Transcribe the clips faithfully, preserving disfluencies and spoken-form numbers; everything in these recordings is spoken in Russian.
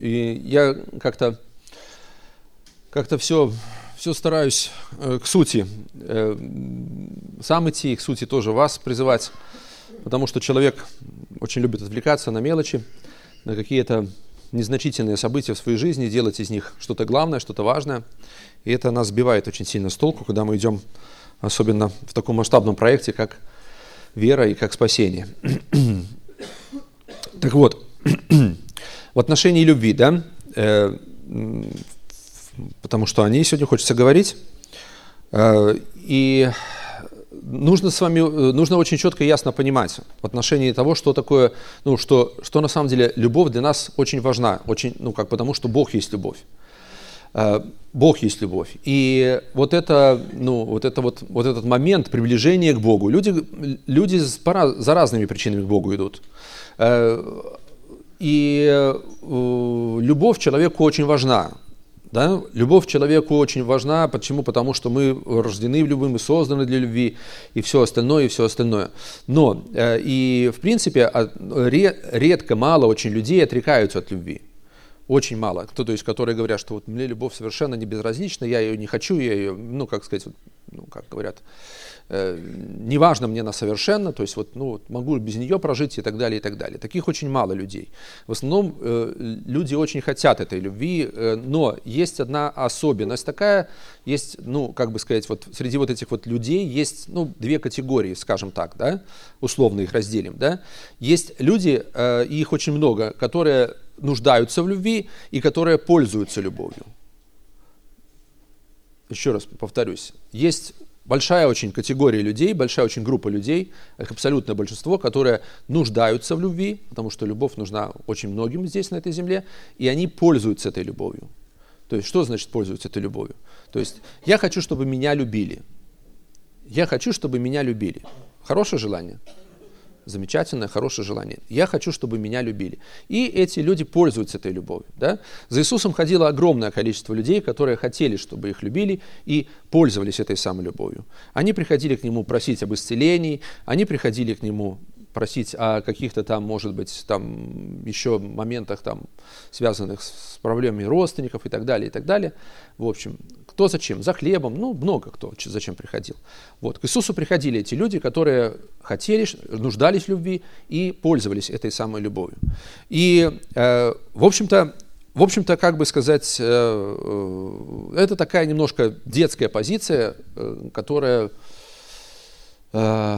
И я как-то как-то все, все стараюсь э, к сути, э, сам идти, к сути тоже вас призывать, потому что человек очень любит отвлекаться на мелочи, на какие-то незначительные события в своей жизни, делать из них что-то главное, что-то важное. И это нас сбивает очень сильно с толку, когда мы идем, особенно в таком масштабном проекте, как вера и как спасение. Так вот, в отношении любви, да, э, потому что о ней сегодня хочется говорить, э, и нужно с вами, нужно очень четко и ясно понимать в отношении того, что такое, ну, что, что на самом деле любовь для нас очень важна, очень, ну, как, потому что Бог есть любовь. Э, Бог есть любовь. И вот, это, ну, вот, это вот, вот этот момент приближения к Богу, люди, люди за разными причинами к Богу идут. Э, И э, любовь человеку очень важна. Да? Любовь человеку очень важна. Почему? Потому что мы рождены в любви, мы созданы для любви, и все остальное, и все остальное. Но э, и в принципе ре, редко, мало очень людей отрекаются от любви. Очень мало. Кто, то есть, которые говорят, что вот мне любовь совершенно не безразлична, я ее не хочу, я ее, ну, как сказать, ну, как говорят, э, неважно мне она совершенно, то есть вот, ну, вот могу без нее прожить и так далее, и так далее. Таких очень мало людей. В основном э, люди очень хотят этой любви, э, но есть одна особенность такая, есть, ну, как бы сказать, вот среди вот этих вот людей есть, ну, две категории, скажем так, да, условно их разделим, да. Есть люди, э, и их очень много, которые нуждаются в любви и которые пользуются любовью. Еще раз повторюсь, есть большая очень категория людей, большая очень группа людей, их абсолютное большинство, которые нуждаются в любви, потому что любовь нужна очень многим здесь, на этой земле, и они пользуются этой любовью. То есть, что значит пользуются этой любовью? То есть, я хочу, чтобы меня любили. Я хочу, чтобы меня любили. Хорошее желание? Замечательное, хорошее желание. Я хочу, чтобы меня любили. И эти люди пользуются этой любовью. Да? За Иисусом ходило огромное количество людей, которые хотели, чтобы их любили, и пользовались этой самой любовью. Они приходили к Нему просить об исцелении, они приходили к Нему просить о каких-то там, может быть, там еще моментах, там, связанных с проблемами родственников и так далее, и так далее. В общем, кто зачем? За хлебом, ну, много кто зачем приходил. Вот, к Иисусу приходили эти люди, которые хотели, нуждались в любви и пользовались этой самой любовью. И, э, в общем-то, в общем-то, как бы сказать, э, э, это такая немножко детская позиция, э, которая... Э,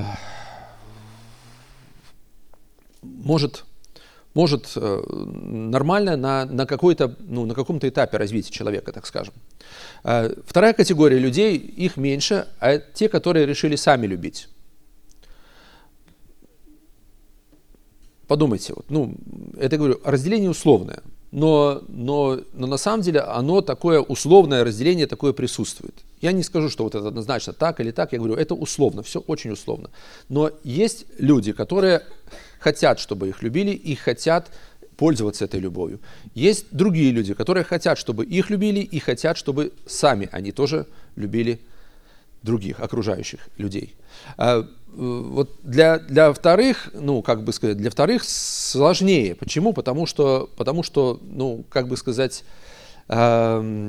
может, может э, нормально на, на, какой-то, ну, на каком-то этапе развития человека, так скажем. Э, вторая категория людей, их меньше, а те, которые решили сами любить. Подумайте, вот, ну, это, говорю, разделение условное, но, но, но на самом деле оно такое условное разделение, такое присутствует. Я не скажу, что вот это однозначно так или так, я говорю, это условно, все очень условно. Но есть люди, которые хотят, чтобы их любили, и хотят пользоваться этой любовью. Есть другие люди, которые хотят, чтобы их любили, и хотят, чтобы сами они тоже любили других, окружающих людей. А, вот для, для вторых, ну, как бы сказать, для вторых сложнее. Почему? Потому что, потому что, ну, как бы сказать, э,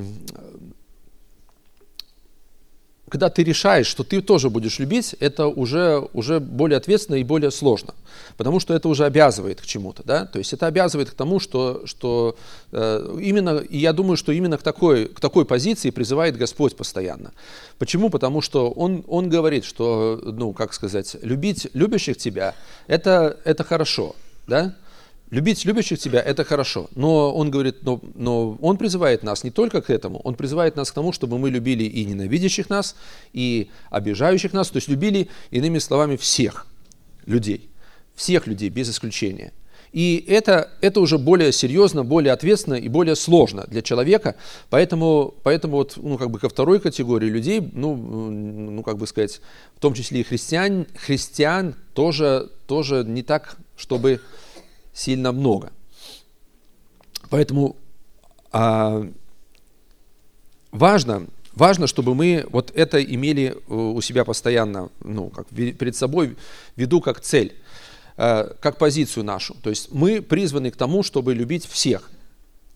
когда ты решаешь, что ты тоже будешь любить, это уже, уже более ответственно и более сложно. Потому что это уже обязывает к чему-то, да? То есть это обязывает к тому, что, что э, именно, и я думаю, что именно к такой, к такой позиции призывает Господь постоянно. Почему? Потому что Он, он говорит, что, ну, как сказать, любить любящих тебя, это, это хорошо, да? Любить любящих тебя – это хорошо, но он говорит, но, но он призывает нас не только к этому, он призывает нас к тому, чтобы мы любили и ненавидящих нас, и обижающих нас, то есть любили, иными словами, всех людей, всех людей без исключения. И это, это уже более серьезно, более ответственно и более сложно для человека, поэтому, поэтому вот, ну, как бы ко второй категории людей, ну, ну как бы сказать, в том числе и христиан, христиан тоже, тоже не так, чтобы... сильно много. Поэтому а, важно, важно, чтобы мы вот это имели у себя постоянно, ну, как перед собой, в виду как цель, а, как позицию нашу. То есть мы призваны к тому, чтобы любить всех.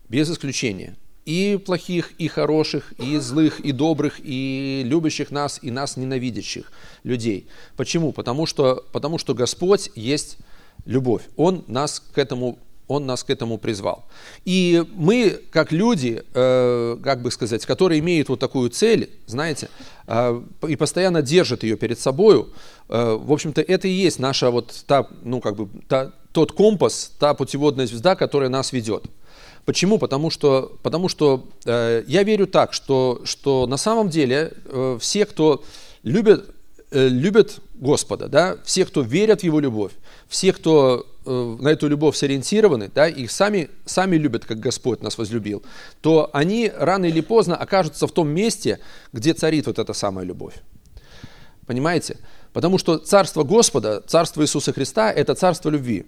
без исключения. И плохих, и хороших, и злых, и добрых, и любящих нас, и нас ненавидящих людей. Почему? Потому что, потому что Господь есть любовь. Он нас к этому, Он нас к этому призвал. И мы, как люди, э, как бы сказать, которые имеют вот такую цель, знаете, э, и постоянно держат ее перед собою, э, в общем-то, это и есть наша вот та, ну, как бы, та, тот компас, та путеводная звезда, которая нас ведет. Почему? Потому что, потому что э, я верю так, что, что на самом деле э, все, кто любят, э, любят Господа, да, все, кто верят в Его любовь, все, кто э, на эту любовь сориентированы, да, их сами, сами любят, как Господь нас возлюбил, то они рано или поздно окажутся в том месте, где царит вот эта самая любовь. Понимаете? Потому что царство Господа, царство Иисуса Христа – это царство любви.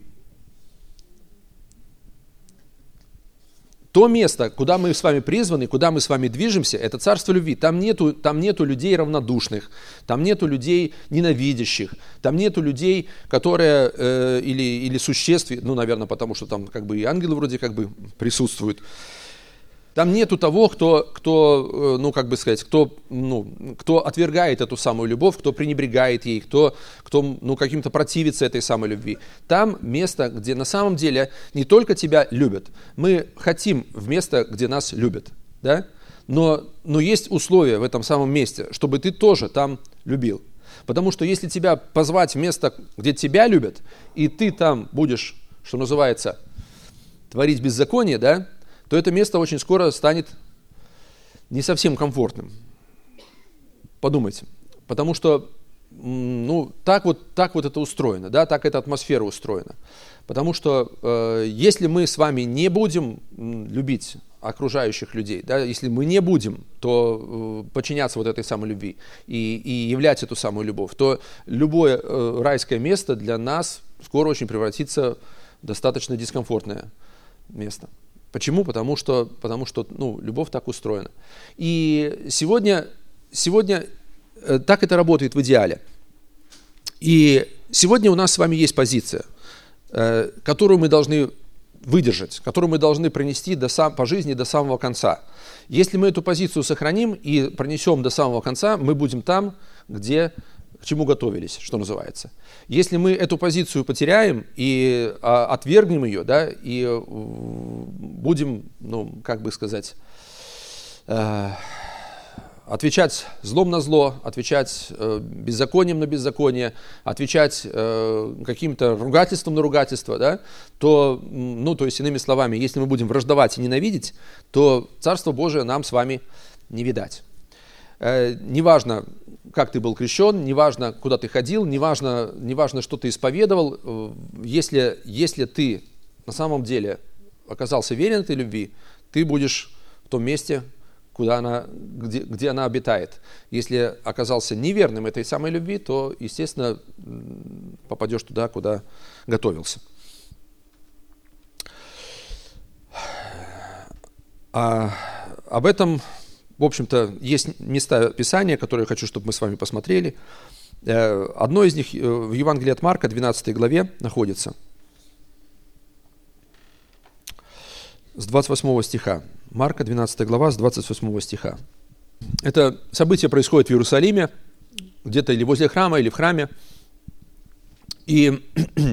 То место, куда мы с вами призваны, куда мы с вами движемся, это царство любви. Там нету, там нету людей равнодушных, там нету людей ненавидящих, там нету людей, которые, э, или, или существ, ну, наверное, потому что там как бы и ангелы вроде как бы присутствуют. Там нету того, кто, кто, ну, как бы сказать, кто, ну, кто отвергает эту самую любовь, кто пренебрегает ей, кто, кто ну, каким-то противится этой самой любви. Там место, где на самом деле не только тебя любят. Мы хотим в место, где нас любят, да? Но, но есть условия в этом самом месте, чтобы ты тоже там любил. Потому что если тебя позвать в место, где тебя любят, и ты там будешь, что называется, творить беззаконие, да, то это место очень скоро станет не совсем комфортным. Подумайте. Потому что ну, так, вот, так вот это устроено, да, так эта атмосфера устроена. Потому что э, если мы с вами не будем любить окружающих людей, да, если мы не будем то, э, подчиняться вот этой самой любви и, и являть эту самую любовь, то любое э, райское место для нас скоро очень превратится в достаточно дискомфортное место. Почему? Потому что, потому что ну, любовь так устроена. И сегодня, сегодня э, так это работает в идеале. И сегодня у нас с вами есть позиция, э, которую мы должны выдержать, которую мы должны пронести до сам, по жизни до самого конца. Если мы эту позицию сохраним и пронесем до самого конца, мы будем там, где, к чему готовились, что называется. Если мы эту позицию потеряем и а, отвергнем ее, да, и э, будем, ну, как бы сказать, э, отвечать злом на зло, отвечать э, беззаконием на беззаконие, отвечать э, каким-то ругательством на ругательство, да, то, ну, то есть, иными словами, если мы будем враждовать и ненавидеть, то Царство Божие нам с вами не видать. Э, неважно, как ты был крещен, неважно, куда ты ходил, неважно, неважно, что ты исповедовал, если, если ты на самом деле оказался верен этой любви, ты будешь в том месте, куда она, где, где она обитает. Если оказался неверным этой самой любви, то, естественно, попадешь туда, куда готовился. А, об этом, в общем-то, есть места Писания, которые я хочу, чтобы мы с вами посмотрели. Одно из них в Евангелии от Марка, двенадцатой главе, находится. С двадцать восьмого стиха. Марка, двенадцатая глава, с двадцать восьмого стиха. Это событие происходит в Иерусалиме, где-то или возле храма, или в храме. И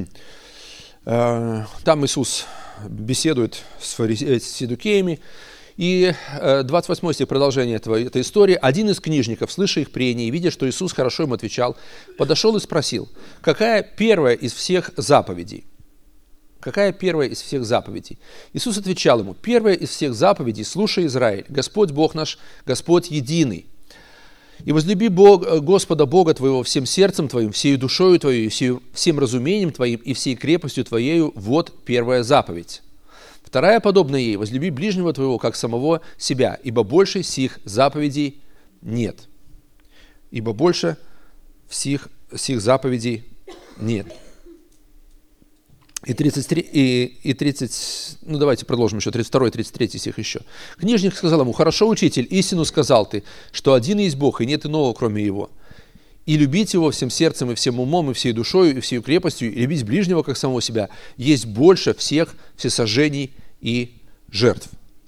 э, там Иисус беседует с, фарисе... с сиддукеями. И двадцать восьмой стих, продолжение этого, этой истории. Один из книжников, слыша их прения и видя, что Иисус хорошо им отвечал, подошел и спросил, какая первая из всех заповедей? Какая первая из всех заповедей? Иисус отвечал ему, первая из всех заповедей, слушай, Израиль, Господь Бог наш, Господь единый. И возлюби Бог, Господа Бога твоего всем сердцем твоим, всей душою твоей, всем разумением твоим и всей крепостью твоею, вот первая заповедь. Вторая, подобная ей, возлюби ближнего твоего, как самого себя, ибо больше сих заповедей нет. Ибо больше всех, всех заповедей нет. И тридцать три, и, и тридцать, ну давайте продолжим еще, тридцать второй, тридцать третий стих еще. Книжник сказал ему, хорошо, учитель, истину сказал ты, что один есть Бог, и нет иного, кроме Его. И любить Его всем сердцем, и всем умом, и всей душой, и всей крепостью, и любить ближнего, как самого себя, есть больше всех всесожжений и жертв.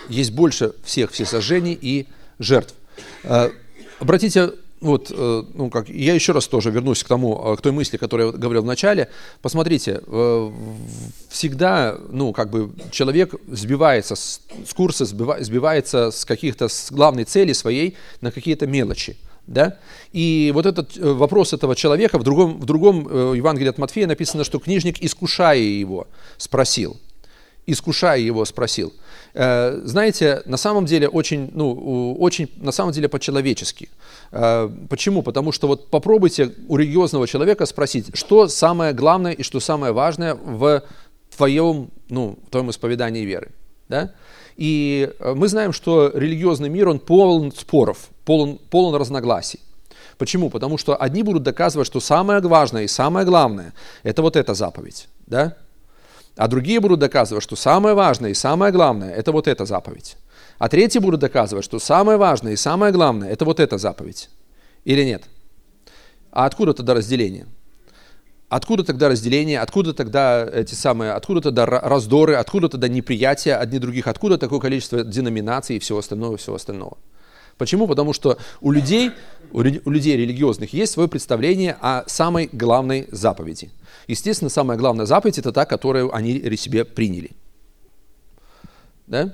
есть больше всех всесожжений и жертв. Обратите, вот, ну, как, я еще раз тоже вернусь к тому, к той мысли, которую я говорил в начале. Посмотрите, всегда, ну, как бы человек сбивается с, с курса, сбивается с каких-то с главной цели своей на какие-то мелочи. Да? И вот этот вопрос этого человека, в другом, в другом Евангелии от Матфея написано, что книжник, искушая его, спросил. Искушая его, спросил. Знаете, на самом деле очень, ну, очень, на самом деле по-человечески. Почему? Потому что вот попробуйте у религиозного человека спросить, что самое главное и что самое важное в твоем, ну, в твоем исповедании веры. Да? И мы знаем, что религиозный мир, он полон споров, полон, полон разногласий. Почему? Потому что одни будут доказывать, что самое важное и самое главное – это вот эта заповедь. Да? А другие будут доказывать, что самое важное и самое главное – это вот эта заповедь. А третьи будут доказывать, что самое важное и самое главное – это вот эта заповедь. Или нет? А откуда тогда разделение? Откуда тогда разделение, откуда тогда эти самые, откуда тогда раздоры, откуда тогда неприятие одни других, откуда такое количество деноминаций и всего остального, всего остального? Почему? Потому что у людей, у людей религиозных есть свое представление о самой главной заповеди. Естественно, самая главная заповедь – это та, которую они себе приняли. Да?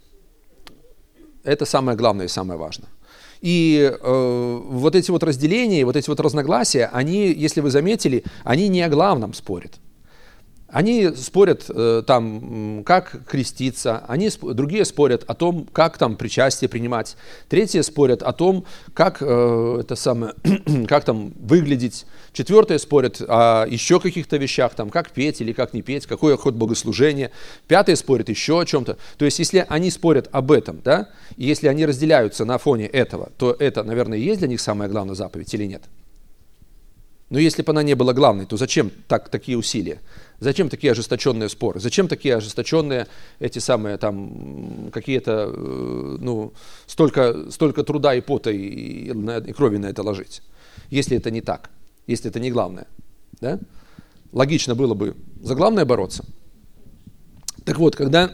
Это самое главное и самое важное. И э, вот эти вот разделения, вот эти вот разногласия, они, если вы заметили, они не о главном спорят. Они спорят э, там, как креститься, они, другие спорят о том, как там причастие принимать, третьи спорят о том, как, э, это самое, как там выглядеть, четвертые спорят о еще каких-то вещах, там, как петь или как не петь, какое ход богослужения, пятые спорят еще о чем-то. То есть, если они спорят об этом, да, и если они разделяются на фоне этого, то это, наверное, и есть для них самая главная заповедь или нет? Но если бы она не была главной, то зачем так, такие усилия? Зачем такие ожесточенные споры? Зачем такие ожесточенные эти самые там какие-то, ну, столько, столько труда и пота и, и, и крови на это ложить? Если это не так, если это не главное. Да? Логично было бы за главное бороться. Так вот, когда...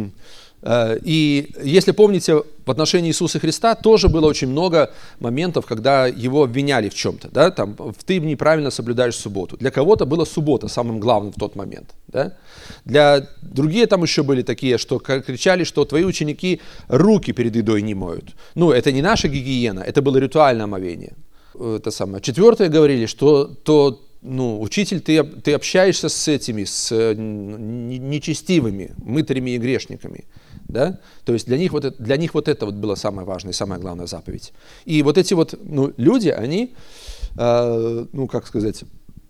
И если помните, в отношении Иисуса Христа тоже было очень много моментов, когда его обвиняли в чем-то. Да? Там, ты неправильно соблюдаешь субботу. Для кого-то была суббота самым главным в тот момент. Да? Для другие там еще были такие, что кричали, что твои ученики руки перед едой не моют. Ну, это не наша гигиена, это было ритуальное омовение. Это самое. Четвертое говорили, что то, ну, учитель, ты, ты общаешься с этими, с нечестивыми, мытарями и грешниками. Да? То есть для них, вот это, для них вот это вот было самое важное, самая главная заповедь. И вот эти вот, ну, люди, они, э, ну, как сказать,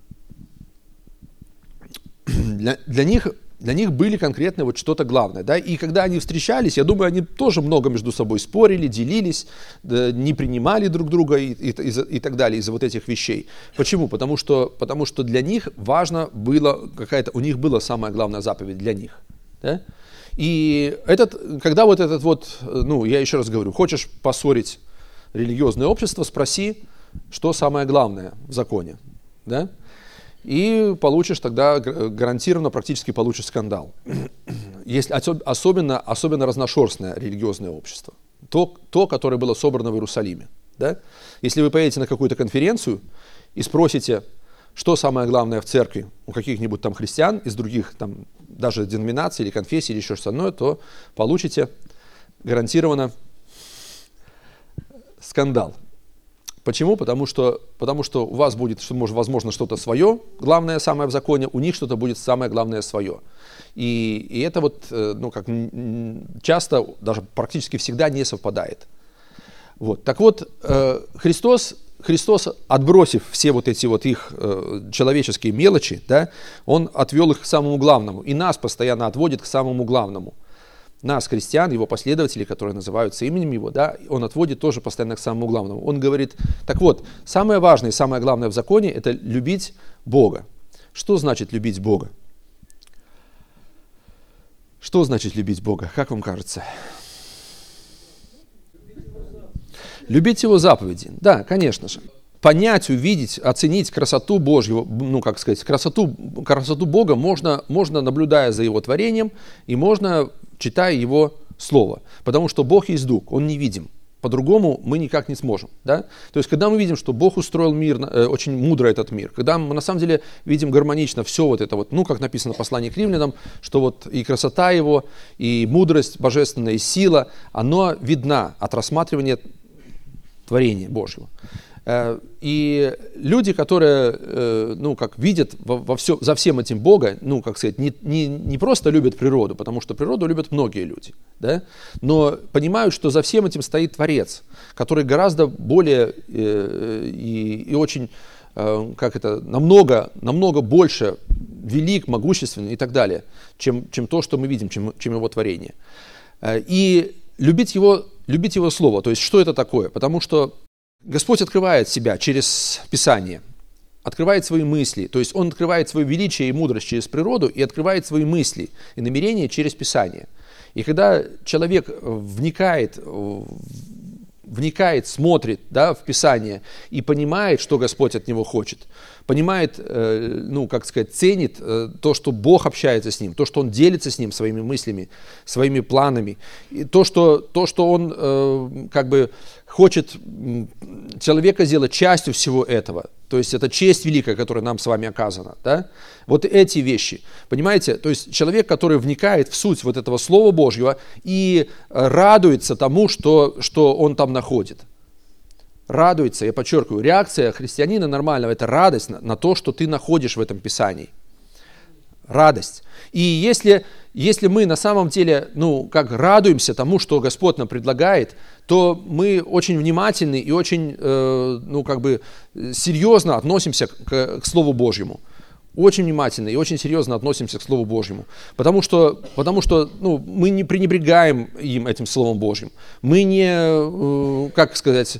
для, для, них, для них были конкретно вот что-то главное. Да? И когда они встречались, я думаю, они тоже много между собой спорили, делились, да, не принимали друг друга и, и, и, и так далее из-за вот этих вещей. Почему? Потому что, потому что для них важно было, какая-то, у них была самая главная заповедь для них. Да? И этот, когда вот этот вот, ну, я еще раз говорю, хочешь поссорить религиозное общество, спроси, что самое главное в законе, да? И получишь тогда, гарантированно практически получишь скандал. Если, особенно, особенно разношерстное религиозное общество, то, то, которое было собрано в Иерусалиме, да? Если вы поедете на какую-то конференцию и спросите, что самое главное в церкви у каких-нибудь там христиан из других там даже деноминаций или конфессий или еще что-то остальное, то получите гарантированно скандал. Почему? Потому что, потому что у вас будет, возможно, что-то свое, главное, самое в законе, у них что-то будет самое главное свое. И, и это вот, ну, как часто, даже практически всегда не совпадает. Вот. Так вот, Христос, Христос, отбросив все вот эти вот их э, человеческие мелочи, да, Он отвел их к самому главному. И нас постоянно отводит к самому главному. Нас, христиан, Его последователей, которые называются именем Его, да, Он отводит тоже постоянно к самому главному. Он говорит, так вот, самое важное и самое главное в законе – это любить Бога. Что значит любить Бога? Что значит любить Бога? Как вам кажется? Любить Его заповеди. Да, конечно же. Понять, увидеть, оценить красоту Божью, ну, как сказать, красоту, красоту Бога можно, можно, наблюдая за Его творением, и можно, читая Его Слово, потому что Бог есть Дух, Он невидим. По-другому мы никак не сможем. Да? То есть, когда мы видим, что Бог устроил мир, э, очень мудро этот мир, когда мы на самом деле видим гармонично все вот это, вот, ну, как написано в послании к римлянам, что вот и красота Его, и мудрость божественная, и сила, оно видна от рассматривания творения Божьего. И люди, которые, ну, как видят во, во все, за всем этим Бога, ну, как сказать, не, не, не просто любят природу, потому что природу любят многие люди, да, но понимают, что за всем этим стоит Творец, который гораздо более э, и, и очень, э, как это, намного, намного больше велик, могущественный и так далее, чем, чем то, что мы видим, чем, чем его творение. И любить его, любить его Слово, то есть что это такое? Потому что Господь открывает себя через Писание, открывает свои мысли, то есть Он открывает свое величие и мудрость через природу и открывает свои мысли и намерения через Писание. И когда человек вникает, вникает, смотрит, да, в Писание и понимает, что Господь от него хочет, понимает, ну, как сказать, ценит то, что Бог общается с ним, то, что Он делится с ним своими мыслями, своими планами, и то, что, то, что Он как бы хочет человека сделать частью всего этого. То есть это честь великая, которая нам с вами оказана. Да? Вот эти вещи. Понимаете? То есть человек, который вникает в суть вот этого Слова Божьего и радуется тому, что, что он там находит. Радуется, я подчеркиваю, реакция христианина нормального – это радость на, на то, что ты находишь в этом Писании. Радость. И если, если мы на самом деле, ну, как радуемся тому, что Господь нам предлагает, то мы очень внимательны и очень, э, ну, как бы серьезно относимся к, к Слову Божьему. Очень внимательно и очень серьезно относимся к Слову Божьему. Потому что, потому что ну, мы не пренебрегаем им, этим Словом Божьим. Мы не, э, как сказать,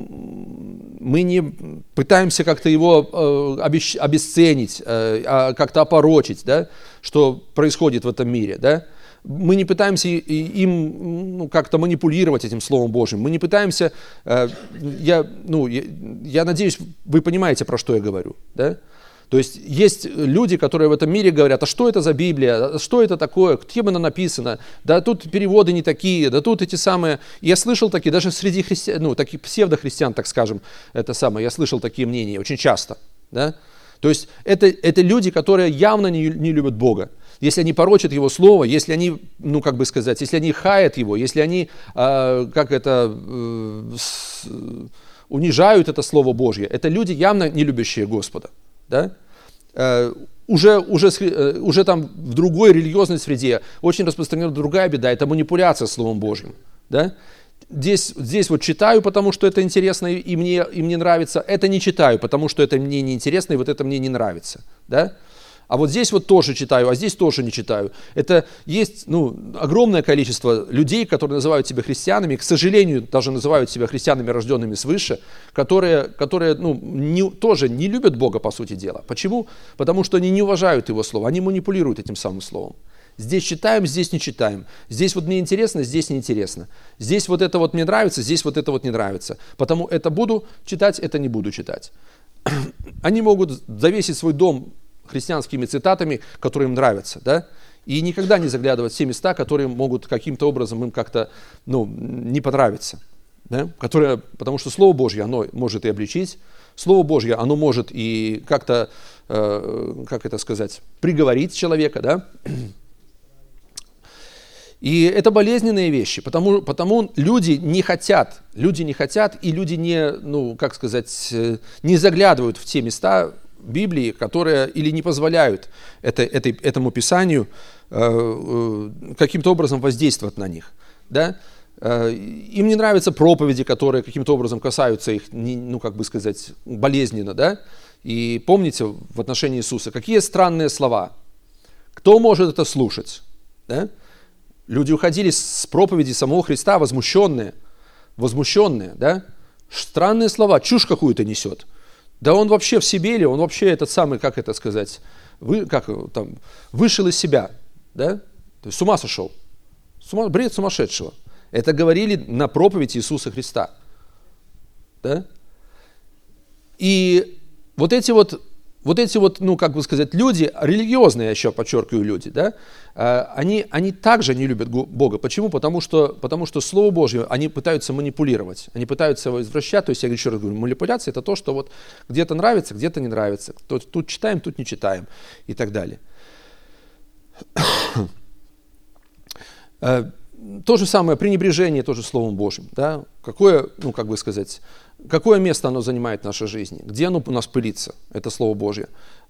мы не пытаемся как-то его э, обесч, обесценить, э, как-то опорочить, да, что происходит в этом мире. Да? Мы не пытаемся им ну, как-то манипулировать этим Словом Божьим. Мы не пытаемся, э, я, ну, я, я надеюсь, вы понимаете, про что я говорю, да? То есть есть люди, которые в этом мире говорят, а что это за Библия, а что это такое, кем она написана, да тут переводы не такие, да тут эти самые. Я слышал такие, даже среди христиан, ну, таких псевдохристиан, так скажем, это самое, я слышал такие мнения очень часто. Да? То есть это, это люди, которые явно не, не любят Бога. Если они порочат Его Слово, если они, ну как бы сказать, если они хаят Его, если они, э, как это, э, с, унижают это Слово Божье, это люди, явно не любящие Господа. Да? Э, уже, уже, э, уже там в другой религиозной среде очень распространена другая беда, это манипуляция Словом Божьим. Да? Здесь, здесь вот читаю, потому что это интересно и мне, и мне нравится, это не читаю, потому что это мне не интересно и вот это мне не нравится. Да? А вот здесь вот тоже читаю, а здесь тоже не читаю. Это есть ну, огромное количество людей, которые называют себя христианами, к сожалению, даже называют себя христианами, рожденными свыше, которые, которые ну, не, тоже не любят Бога, по сути дела. Почему? Потому что они не уважают Его Слово, они манипулируют этим самым Словом. Здесь читаем, здесь не читаем. Здесь вот мне интересно, здесь не интересно. Здесь вот это вот мне нравится, здесь вот это вот не нравится. Потому это буду читать, это не буду читать. Они могут завесить свой дом христианскими цитатами, которые им нравятся, да, и никогда не заглядывать в те места, которые могут каким-то образом им как-то, ну, не понравиться, да, которые, потому что Слово Божье, оно может и обличить, Слово Божье, оно может и как-то, э, как это сказать, приговорить человека, да, и это болезненные вещи, потому, потому люди не хотят, люди не хотят, и люди не, ну, как сказать, не заглядывают в те места Библии, которые или не позволяют это, этой, этому Писанию э, э, каким-то образом воздействовать на них. Да? Э, им не нравятся проповеди, которые каким-то образом касаются их, не, ну, как бы сказать, болезненно. Да? И помните в отношении Иисуса, какие странные слова. Кто может это слушать? Да? Люди уходили с проповеди самого Христа возмущенные, возмущенные, да? Странные слова, чушь какую-то несет. Да он вообще в себе или он вообще этот самый, как это сказать, вы, как, там, вышел из себя, да? То есть с ума сошел. С ума, бред сумасшедшего. Это говорили на проповедь Иисуса Христа. Да? И вот эти вот вот эти вот, ну, как бы сказать, люди, религиозные, я еще подчеркиваю, люди, да, они, они также не любят Бога. Почему? Потому что, потому что Слово Божье, они пытаются манипулировать, они пытаются его извращать. То есть, я еще раз говорю, манипуляция – это то, что вот где-то нравится, где-то не нравится. Тут, тут читаем, тут не читаем и так далее. То же самое пренебрежение тоже Словом Божьим. Да? Какое, ну, как бы сказать, какое место оно занимает в нашей жизни? Где оно у нас пылится, это Слово Божье?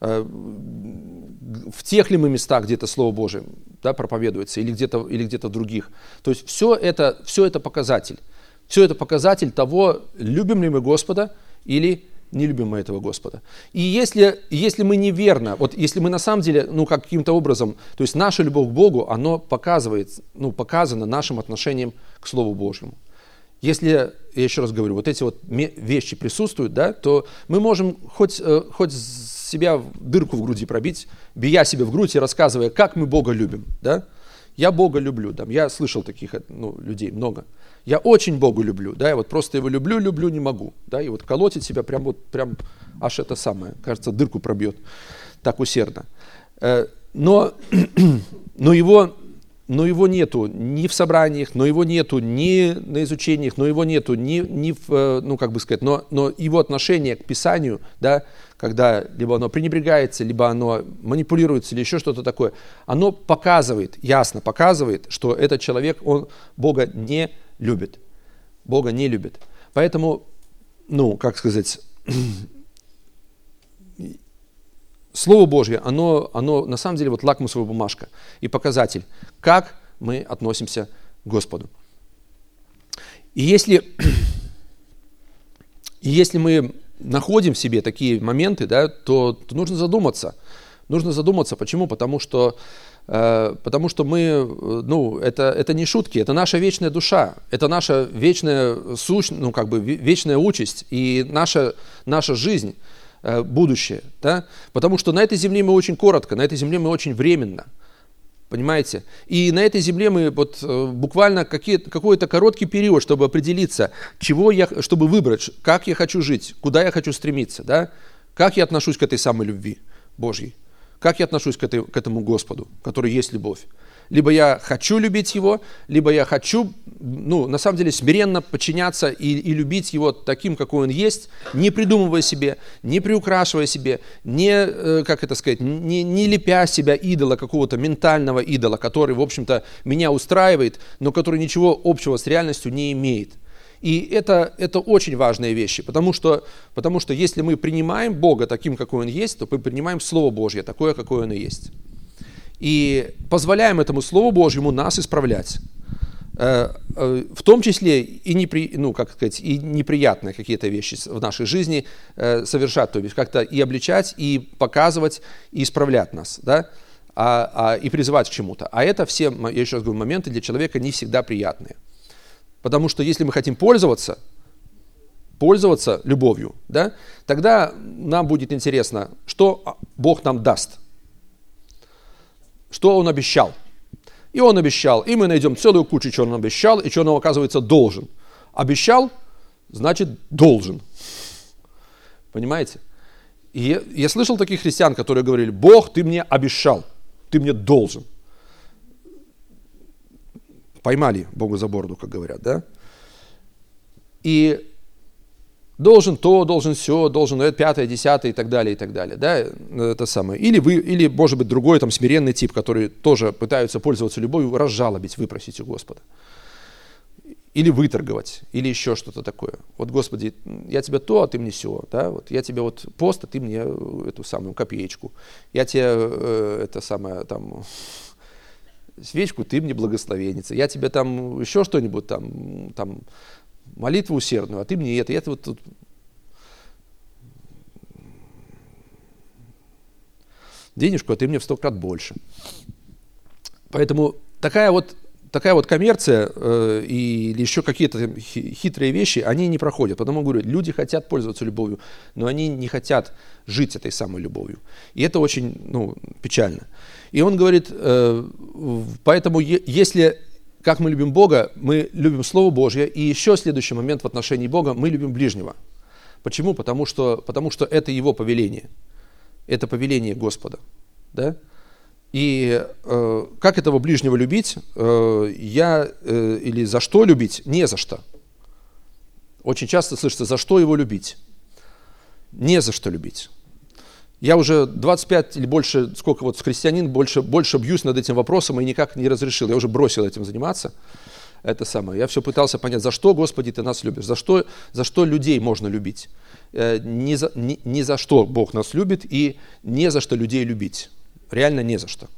В тех ли мы местах, где это Слово Божье, да, проповедуется, или где-то, или где-то в других? То есть все это, все это показатель. Все это показатель того, любим ли мы Господа или не любим мы этого Господа. И если, если мы неверно, вот если мы на самом деле, ну, каким-то образом, то есть наша любовь к Богу, оно показывает, ну, показано нашим отношением к Слову Божьему. Если, я еще раз говорю, вот эти вот вещи присутствуют, да, то мы можем хоть, хоть себя дырку в груди пробить, бия себе в грудь и рассказывая, как мы Бога любим. Да? Я Бога люблю, да, я слышал таких, ну, людей много. Я очень Бога люблю, да, я вот просто его люблю, люблю, не могу, да, и вот колотить себя прям вот, прям аж это самое, кажется, дырку пробьет так усердно. Но, но, его, но его нету ни в собраниях, но его нету ни на изучениях, но его нету ни, ни в, ну, как бы сказать, но, но его отношение к Писанию, да, когда либо оно пренебрегается, либо оно манипулируется, или еще что-то такое, оно показывает, ясно показывает, что этот человек, он Бога не любит. Бога не любит. Поэтому, ну, как сказать, Слово Божье, оно, оно на самом деле вот лакмусовая бумажка и показатель, как мы относимся к Господу. И если, и если мы находим в себе такие моменты, да, то, то нужно задуматься. Нужно задуматься. Почему? Потому что, э, потому что мы, ну, это, это не шутки, это наша вечная душа, это наша вечная сущность, ну, как бы вечная участь и наша, наша жизнь, э, будущее. Да? Потому что на этой земле мы очень коротко, на этой земле мы очень временно. Понимаете? И на этой земле мы вот буквально какие, какой-то короткий период, чтобы определиться, чего я, чтобы выбрать, как я хочу жить, куда я хочу стремиться, да? Как я отношусь к этой самой любви Божьей, как я отношусь к, этой, к этому Господу, который есть любовь. Либо я хочу любить Его, либо я хочу, ну, на самом деле, смиренно подчиняться и, и любить Его таким, какой Он есть, не придумывая себе, не приукрашивая себе, не, как это сказать, не, не лепя себя идола, какого-то ментального идола, который, в общем-то, меня устраивает, но который ничего общего с реальностью не имеет. И это, это очень важные вещи, потому что, потому что если мы принимаем Бога таким, какой Он есть, то мы принимаем Слово Божье такое, какое оно есть. И позволяем этому Слову Божьему нас исправлять. В том числе и, непри, ну, как сказать, и неприятные какие-то вещи в нашей жизни совершать, то есть как-то и обличать, и показывать, и исправлять нас, да? а, а, и призывать к чему-то. А это все, я еще раз говорю, моменты для человека не всегда приятные. Потому что если мы хотим пользоваться, пользоваться любовью, да, тогда нам будет интересно, что Бог нам даст. Что Он обещал. И Он обещал. И мы найдем целую кучу, что Он обещал, и что Он, оказывается, должен. Обещал, значит, должен. Понимаете? И я, я слышал таких христиан, которые говорили: Бог, ты мне обещал, ты мне должен. Поймали Бога за бороду, как говорят, да? И должен то, должен все, должен это, пятое, десятое и так далее, и так далее, да, это самое. Или вы, или, может быть, другой там смиренный тип, который тоже пытаются пользоваться любовью, разжалобить, выпросить у Господа. Или выторговать, или еще что-то такое. Вот, Господи, я тебе то, а ты мне сё, да, вот я тебе вот пост, а ты мне эту самую копеечку. Я тебе э, это самое там свечку, ты мне благословенница. Я тебе там еще что-нибудь там, там молитву усердную, а ты мне это. Я вот тут денежку, а ты мне в сто крат больше. Поэтому такая вот, такая вот коммерция э, или еще какие-то хитрые вещи, они не проходят. Потому говорю, люди хотят пользоваться любовью, но они не хотят жить этой самой любовью. И это очень, ну, печально. И он говорит, э, поэтому если... Как мы любим Бога, мы любим Слово Божье. И еще следующий момент в отношении Бога, мы любим ближнего. Почему? Потому что, потому что это Его повеление. Это повеление Господа. Да? И э, как этого ближнего любить? Э, я э, или за что любить? Не за что. Очень часто слышится, за что его любить? Не за что любить. Я уже двадцать пять или больше, сколько вот христианин, больше, больше бьюсь над этим вопросом и никак не разрешил. Я уже бросил этим заниматься. Это самое. Я все пытался понять, за что, Господи, Ты нас любишь, за что, за что людей можно любить. Ни за, ни, ни за что Бог нас любит и не за что людей любить. Реально не за что.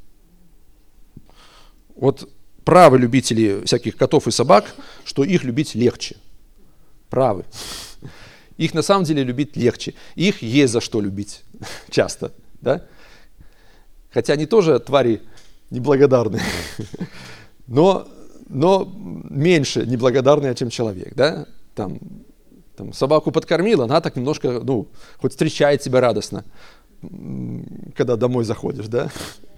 Вот правы любители всяких котов и собак, что их любить легче. Правы. Их на самом деле любить легче. Их есть за что любить часто. Да? Хотя они тоже твари неблагодарные. Но, но меньше неблагодарные, чем человек. Да? Там, там собаку подкормил, она так немножко, ну, хоть встречает тебя радостно, когда домой заходишь, да?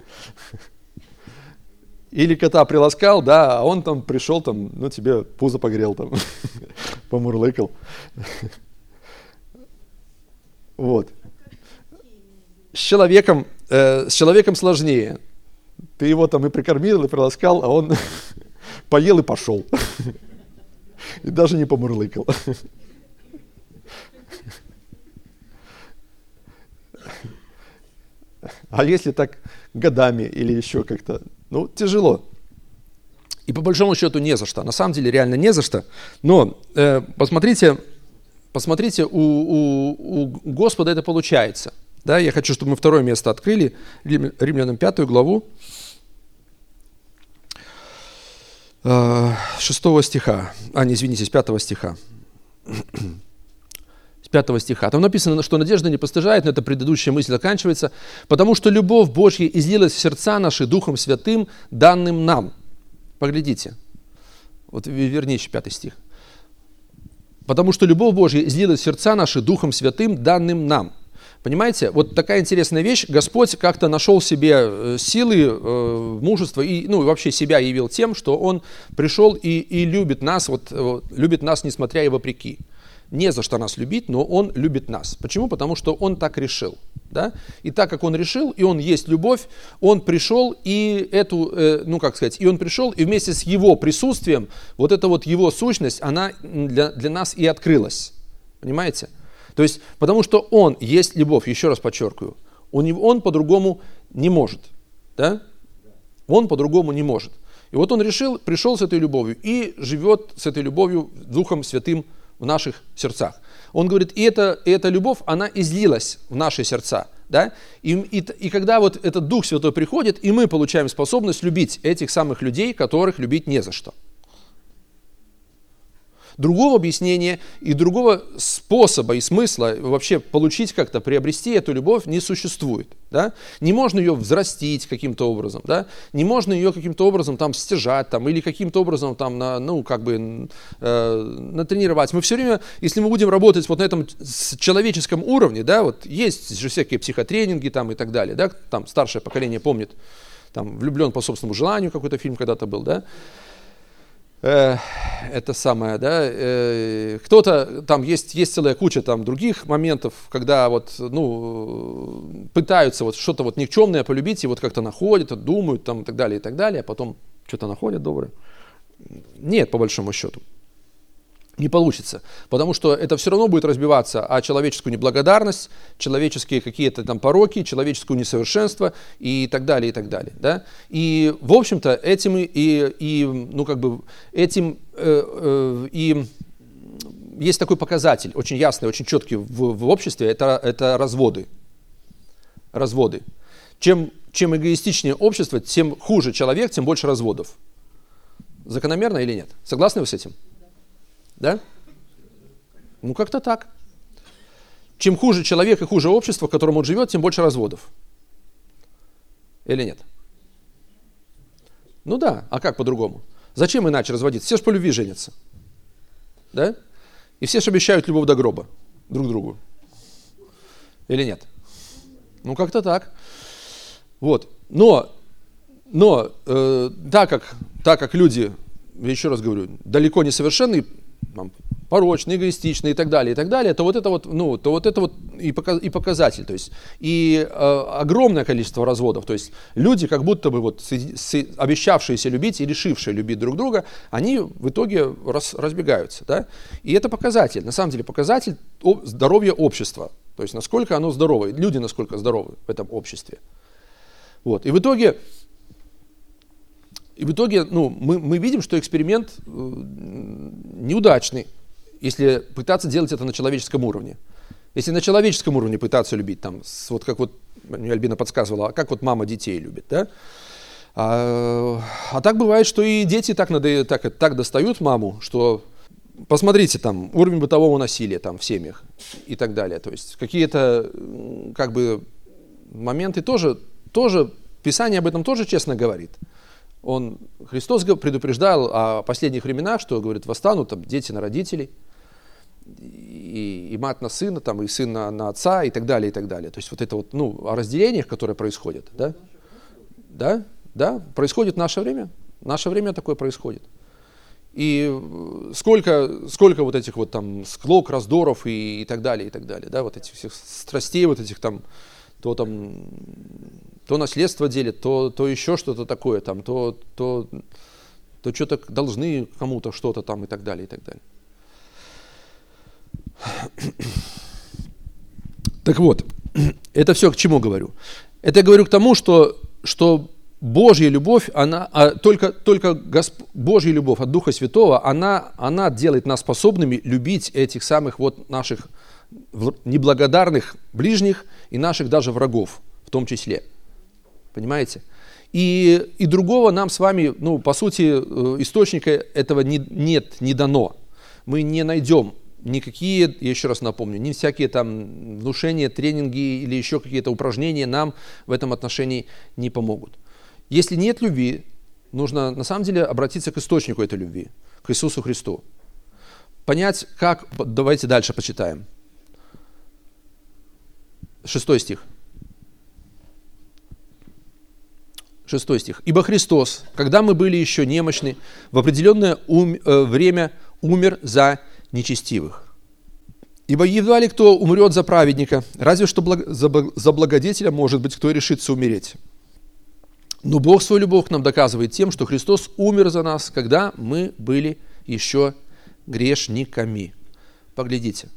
Или кота приласкал, да, а он там пришел, там, ну, тебе пузо погрел, там, помурлыкал. Вот. С человеком, э, с человеком сложнее. Ты его там и прикормил, и приласкал, а он поел и пошел. И даже не помурлыкал. А если так годами или еще как-то, ну, тяжело. И по большому счету не за что. На самом деле реально не за что. Но э, посмотрите, посмотрите, у, у, у Господа это получается. Да? Я хочу, чтобы мы второе место открыли. Римлянам пятую главу. Э, шестого стиха. А, не, извините, с пятого стиха. С пятого стиха. Там написано, что надежда не постыжает, но это предыдущая мысль заканчивается. Потому что любовь Божья излилась в сердца наши Духом Святым, данным нам. Поглядите. Вот верни еще пятый стих. Потому что любовь Божья излилась в сердца наши Духом Святым, данным нам. Понимаете? Вот такая интересная вещь. Господь как-то нашел в себе силы, мужество и, ну, и вообще себя явил тем, что Он пришел и, и любит нас, вот, любит нас, несмотря и вопреки. Не за что нас любить, но Он любит нас. Почему? Потому что Он так решил. Да? И так как Он решил, и Он есть любовь, Он пришел и эту, э, ну как сказать, и Он пришел, и вместе с Его присутствием, вот эта вот Его сущность, она для, для нас и открылась. Понимаете? То есть, потому что Он есть любовь, еще раз подчеркиваю, Он, он по-другому не может. Да? Он по-другому не может. И вот Он решил, пришел с этой любовью и живет с этой любовью Духом Святым в наших сердцах. Он говорит, и эта, и эта любовь, она излилась в наши сердца. Да? И, и, и когда вот этот Дух Святой приходит, и мы получаем способность любить этих самых людей, которых любить не за что. Другого объяснения и другого способа и смысла вообще получить как-то, приобрести эту любовь не существует. Да? Не можно ее взрастить каким-то образом, да? Не можно ее каким-то образом там стяжать там, или каким-то образом там, на, ну, как бы, э, натренировать. Мы все время, если мы будем работать вот на этом человеческом уровне, да, вот есть же всякие психотренинги там, и так далее, да? Там старшее поколение помнит, там, «Влюблен по собственному желанию» какой-то фильм когда-то был, да? Это самое, да, кто-то, там есть, есть целая куча там других моментов, когда вот, ну, пытаются вот что-то вот никчемное полюбить и вот как-то находят, думают там и так далее, и так далее, а потом что-то находят доброе. Нет, по большому счету. Не получится, потому что это все равно будет разбиваться о человеческую неблагодарность, человеческие какие-то там пороки, человеческое несовершенство и так далее, и так далее. Да? И, в общем-то, этим и, и ну, как бы, этим э, э, и есть такой показатель, очень ясный, очень четкий в, в обществе, это, это разводы. Разводы. Чем, чем эгоистичнее общество, тем хуже человек, тем больше разводов. Закономерно или нет? Согласны вы с этим? Да? Ну, как-то так. Чем хуже человек и хуже общество, в котором он живет, тем больше разводов. Или нет? Ну да, а как по-другому? Зачем иначе разводиться? Все же по любви женятся. Да? И все же обещают любовь до гроба друг другу. Или нет? Ну, как-то так. Вот. Но, но э, так, как, так как люди, я еще раз говорю, далеко не совершенны, порочные, эгоистичные и так далее, и так далее, то вот это вот, ну, то вот это вот и показатель. То есть, и э, огромное количество разводов. То есть люди, как будто бы вот, с, с, обещавшиеся любить и решившие любить друг друга, они в итоге раз, разбегаются. Да? И это показатель, на самом деле показатель здоровья общества. То есть насколько оно здоровое, люди насколько здоровы в этом обществе. Вот. И в итоге, и в итоге ну, мы, мы видим, что эксперимент э, неудачный, если пытаться делать это на человеческом уровне. Если на человеческом уровне пытаться любить, там, с, вот как вот мне Альбина подсказывала, а как вот мама детей любит, да? А, а так бывает, что и дети так, надо, так, так достают маму, что посмотрите, там, уровень бытового насилия там, в семьях и так далее. То есть какие-то как бы моменты тоже, тоже, Писание об этом тоже честно говорит. Он, Христос предупреждал о последних временах, что, говорит, восстанут там, дети на родителей, и, и мать на сына, там, и сын на, на отца, и так далее, и так далее. То есть вот это вот, ну, о разделениях, которые происходят, да? Да, да, происходит в наше время. В наше время такое происходит. И сколько, сколько вот этих вот там склок, раздоров и, и так далее, и так далее, да, вот этих всех страстей, вот этих там, то там, то наследство делит, то, то еще что-то такое, там, то, то, то что-то должны кому-то что-то там и так далее, и так далее. Так вот, это все к чему говорю? Это я говорю к тому, что, что Божья любовь, она, а только, только Госп... Божья любовь от Духа Святого, она, она делает нас способными любить этих самых вот наших неблагодарных ближних и наших даже врагов в том числе. Понимаете? И, и другого нам с вами, ну, по сути, источника этого не, нет, не дано. Мы не найдем никакие, я еще раз напомню, не всякие там внушения, тренинги или еще какие-то упражнения нам в этом отношении не помогут. Если нет любви, нужно на самом деле обратиться к источнику этой любви, к Иисусу Христу. Понять, как... Давайте дальше почитаем. Шестой стих. Шестой стих. «Ибо Христос, когда мы были еще немощны, в определенное ум, э, время умер за нечестивых. Ибо едва ли кто умрет за праведника, разве что благ... за, за благодетеля, может быть, кто решится умереть. Но Бог свою любовь к нам доказывает тем, что Христос умер за нас, когда мы были еще грешниками». Поглядите.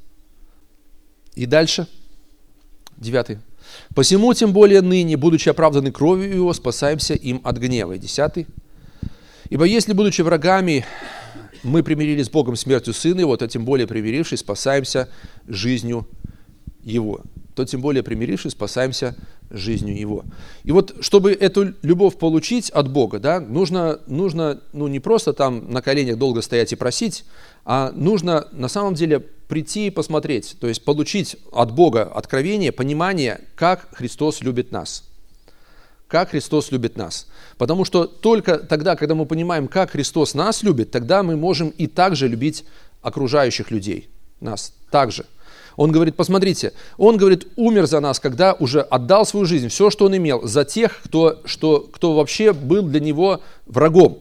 И дальше, девятый. «Посему, тем более ныне, будучи оправданы кровью Его, спасаемся им от гнева». Десятый. «Ибо если, будучи врагами, мы примирились с Богом смертью Сына Его, то тем более примирившись, спасаемся жизнью Его». То тем более примирившись, спасаемся жизнью Его. И вот, чтобы эту любовь получить от Бога, да, нужно, нужно ну, не просто там на коленях долго стоять и просить, а нужно на самом деле прийти и посмотреть, то есть получить от Бога откровение, понимание, как Христос любит нас. Как Христос любит нас. Потому что только тогда, когда мы понимаем, как Христос нас любит, тогда мы можем и также любить окружающих людей. Нас также. Он говорит, посмотрите, Он, говорит, умер за нас, когда уже отдал свою жизнь, все, что Он имел, за тех, кто, что, кто вообще был для Него врагом.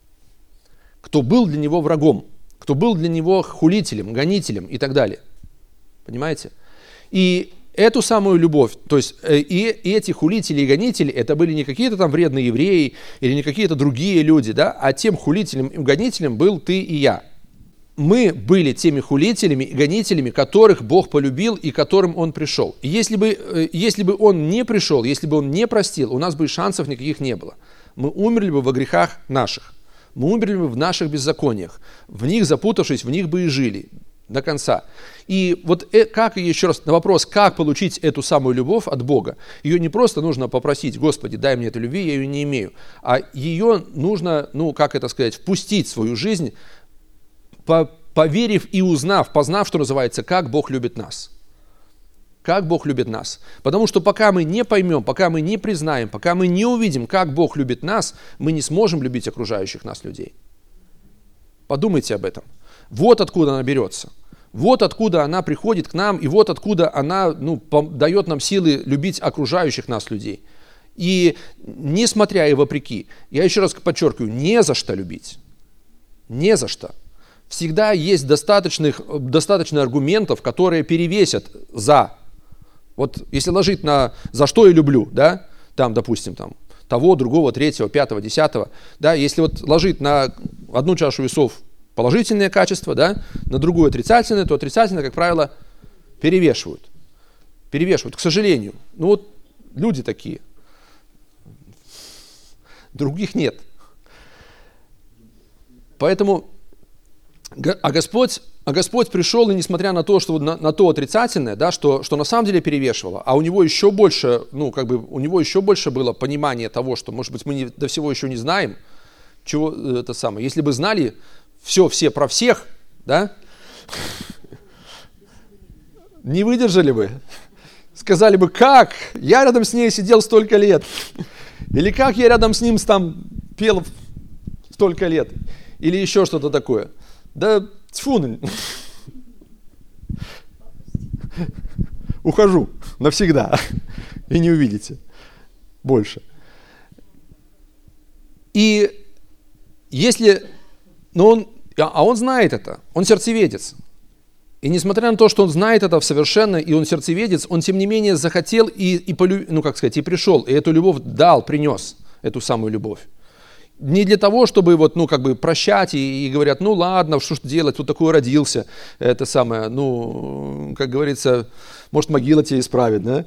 Кто был для Него врагом. Кто был для Него хулителем, гонителем и так далее. Понимаете? И эту самую любовь, то есть и, и эти хулители и гонители, это были не какие-то там вредные евреи или не какие-то другие люди, да, а тем хулителем и гонителем был ты и я. Мы были теми хулителями и гонителями, которых Бог полюбил и которым Он пришел. И если бы, если бы Он не пришел, если бы Он не простил, у нас бы и шансов никаких не было. Мы умерли бы во грехах наших. Мы умерли бы в наших беззакониях. В них запутавшись, в них бы и жили до конца. И вот как, еще раз на вопрос, как получить эту самую любовь от Бога, ее не просто нужно попросить, Господи, дай мне эту любви, я ее не имею, а ее нужно, ну, как это сказать, впустить в свою жизнь, поверив и узнав, познав, что называется, как Бог любит нас. Как Бог любит нас. Потому что пока мы не поймем, пока мы не признаем, пока мы не увидим, как Бог любит нас, мы не сможем любить окружающих нас людей. Подумайте об этом. Вот откуда она берется. Вот откуда она приходит к нам, и вот откуда она ну, дает нам силы любить окружающих нас людей. И несмотря и вопреки, я еще раз подчеркиваю, не за что любить. Не за что. Всегда есть достаточных, достаточно аргументов, которые перевесят за Вот если ложить на «за что я люблю», да, там, допустим, там, того, другого, третьего, пятого, десятого, да, если вот ложить на одну чашу весов положительные качества, да, на другую отрицательные, то отрицательные, как правило, перевешивают. Перевешивают, к сожалению. Ну вот люди такие. Других нет. Поэтому, а Господь, а Господь пришел, и несмотря на то, что на, на то отрицательное, да, что, что на самом деле перевешивало, а у него еще больше, ну, как бы, у него еще больше было понимание того, что, может быть, мы не, до всего еще не знаем, чего это самое. Если бы знали все, все про всех, да, не выдержали бы, сказали бы, как, я рядом с ней сидел столько лет, или как я рядом с ним там пел столько лет, или еще что-то такое. Да тьфу, ухожу навсегда, и не увидите больше. И если, ну он, а он знает это, он сердцеведец. И несмотря на то, что он знает это совершенно, и он сердцеведец, он тем не менее захотел и, и полю, ну как сказать, и пришел, и эту любовь дал, принес, эту самую любовь. Не для того, чтобы вот, ну, как бы прощать и, и говорят, ну ладно, что ж делать, тут такой родился, это самое, ну, как говорится, может могила тебя исправит, да?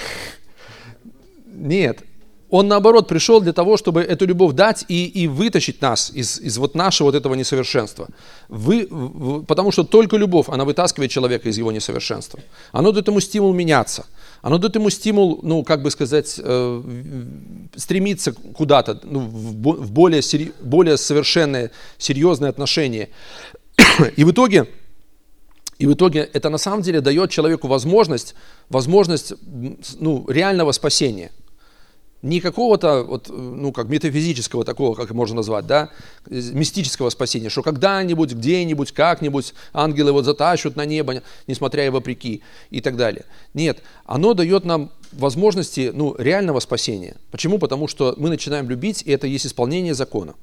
Нет. Он, наоборот, пришел для того, чтобы эту любовь дать и, и вытащить нас из, из вот нашего вот этого несовершенства. Вы, в, потому что только любовь, она вытаскивает человека из его несовершенства. Оно дает ему стимул меняться. Оно дает ему стимул, ну, как бы сказать, э, стремиться куда-то, ну, в, в более, сери, более совершенное, серьезное отношение. И в итоге... И в итоге это на самом деле дает человеку возможность, возможность ну, реального спасения. Не какого-то, вот, ну, как метафизического такого, как можно назвать, да, мистического спасения, что когда-нибудь, где-нибудь, как-нибудь ангелы вот затащат на небо, несмотря и вопреки, и так далее. Нет, оно дает нам возможности, ну, реального спасения. Почему? Потому что мы начинаем любить, и это есть исполнение закона.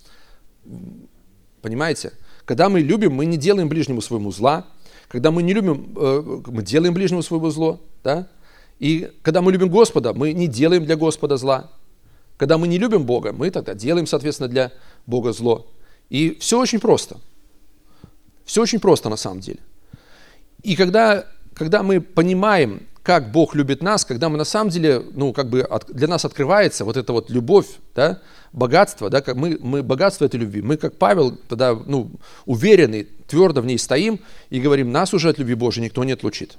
Понимаете? Когда мы любим, мы не делаем ближнему своему зла. Когда мы не любим, мы делаем ближнему своему зло, да? И когда мы любим Господа, мы не делаем для Господа зла. Когда мы не любим Бога, мы тогда делаем, соответственно, для Бога зло. И все очень просто. Все очень просто на самом деле. И когда, когда мы понимаем, как Бог любит нас, когда мы на самом деле, ну, как бы от, для нас открывается вот эта вот любовь, да, богатство, да, как мы, мы богатство этой любви, мы, как Павел, тогда, ну, уверенный, твердо в ней стоим и говорим, нас уже от любви Божией никто не отлучит.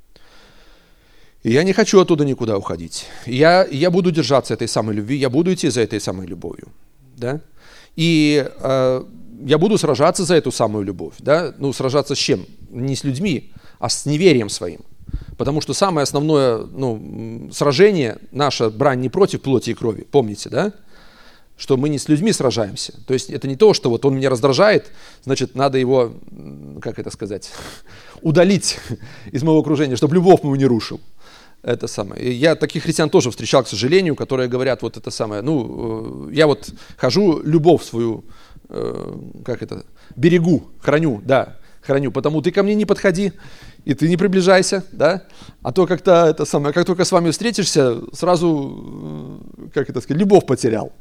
И я не хочу оттуда никуда уходить. Я, я буду держаться этой самой любви, я буду идти за этой самой любовью. Да? И э, я буду сражаться за эту самую любовь. Да? Ну, сражаться с чем? Не с людьми, а с неверием своим. Потому что самое основное, ну, сражение, наша брань не против плоти и крови, помните, да? Что мы не с людьми сражаемся. То есть это не то, что вот он меня раздражает, значит, надо его, как это сказать, удалить из моего окружения, чтобы любовь мою не рушил. Это самое. И я таких христиан тоже встречал, к сожалению, которые говорят вот это самое, ну, я вот хожу, любовь свою, э, как это, берегу, храню, да, храню, потому ты ко мне не подходи, и ты не приближайся, да, а то как-то это самое, как только с вами встретишься, сразу, как это сказать, любовь потерял.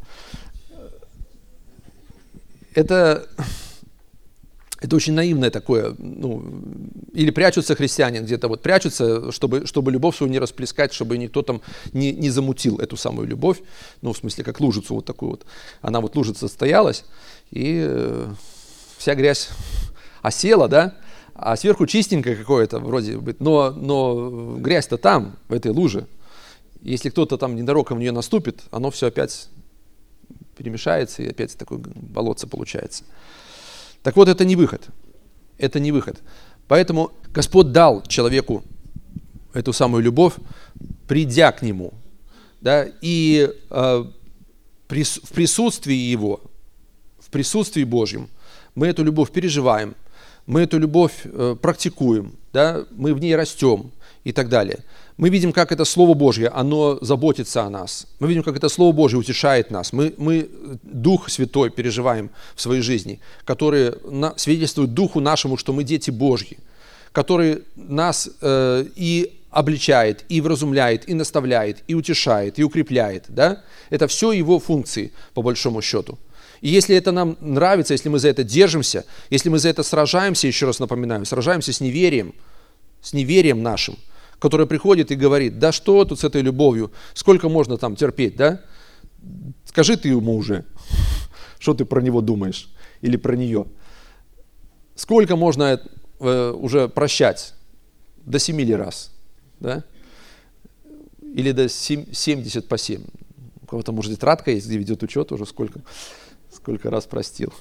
Это... Это очень наивное такое, ну, или прячутся христиане где-то, вот прячутся, чтобы, чтобы любовь свою не расплескать, чтобы никто там не, не замутил эту самую любовь, ну, в смысле, как лужицу вот такую вот. Она вот лужица стоялась, и э, вся грязь осела, да, а сверху чистенькое какое-то вроде бы, но, но грязь-то там, в этой луже. Если кто-то там ненароком в нее наступит, оно все опять перемешается, и опять такое болотце получается. Так вот, это не выход. Это не выход. Поэтому Господь дал человеку эту самую любовь, придя к нему. Да, и э, прис, в присутствии его, в присутствии Божьем, мы эту любовь переживаем, мы эту любовь э, практикуем, да, мы в ней растем и так далее. Мы видим, как это Слово Божье, оно заботится о нас. Мы видим, как это Слово Божье утешает нас. Мы, мы Дух Святой переживаем в своей жизни, который на, свидетельствует Духу нашему, что мы дети Божьи, который нас э, и обличает, и вразумляет, и наставляет, и утешает, и укрепляет. Да? Это все его функции, по большому счету. И если это нам нравится, если мы за это держимся, если мы за это сражаемся, еще раз напоминаю, сражаемся с неверием, с неверием нашим, которое приходит и говорит: да что тут с этой любовью, сколько можно там терпеть, да? Скажи ты ему уже, что ты про него думаешь или про нее. Сколько можно э, уже прощать? До семи ли раз, да? Или до семьдесят по семь. У кого-то, может, тетрадка есть, где ведет учет уже, сколько, сколько раз простил.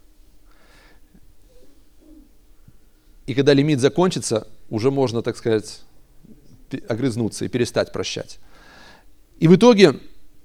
И когда лимит закончится, уже можно, так сказать, огрызнуться и перестать прощать. И в итоге,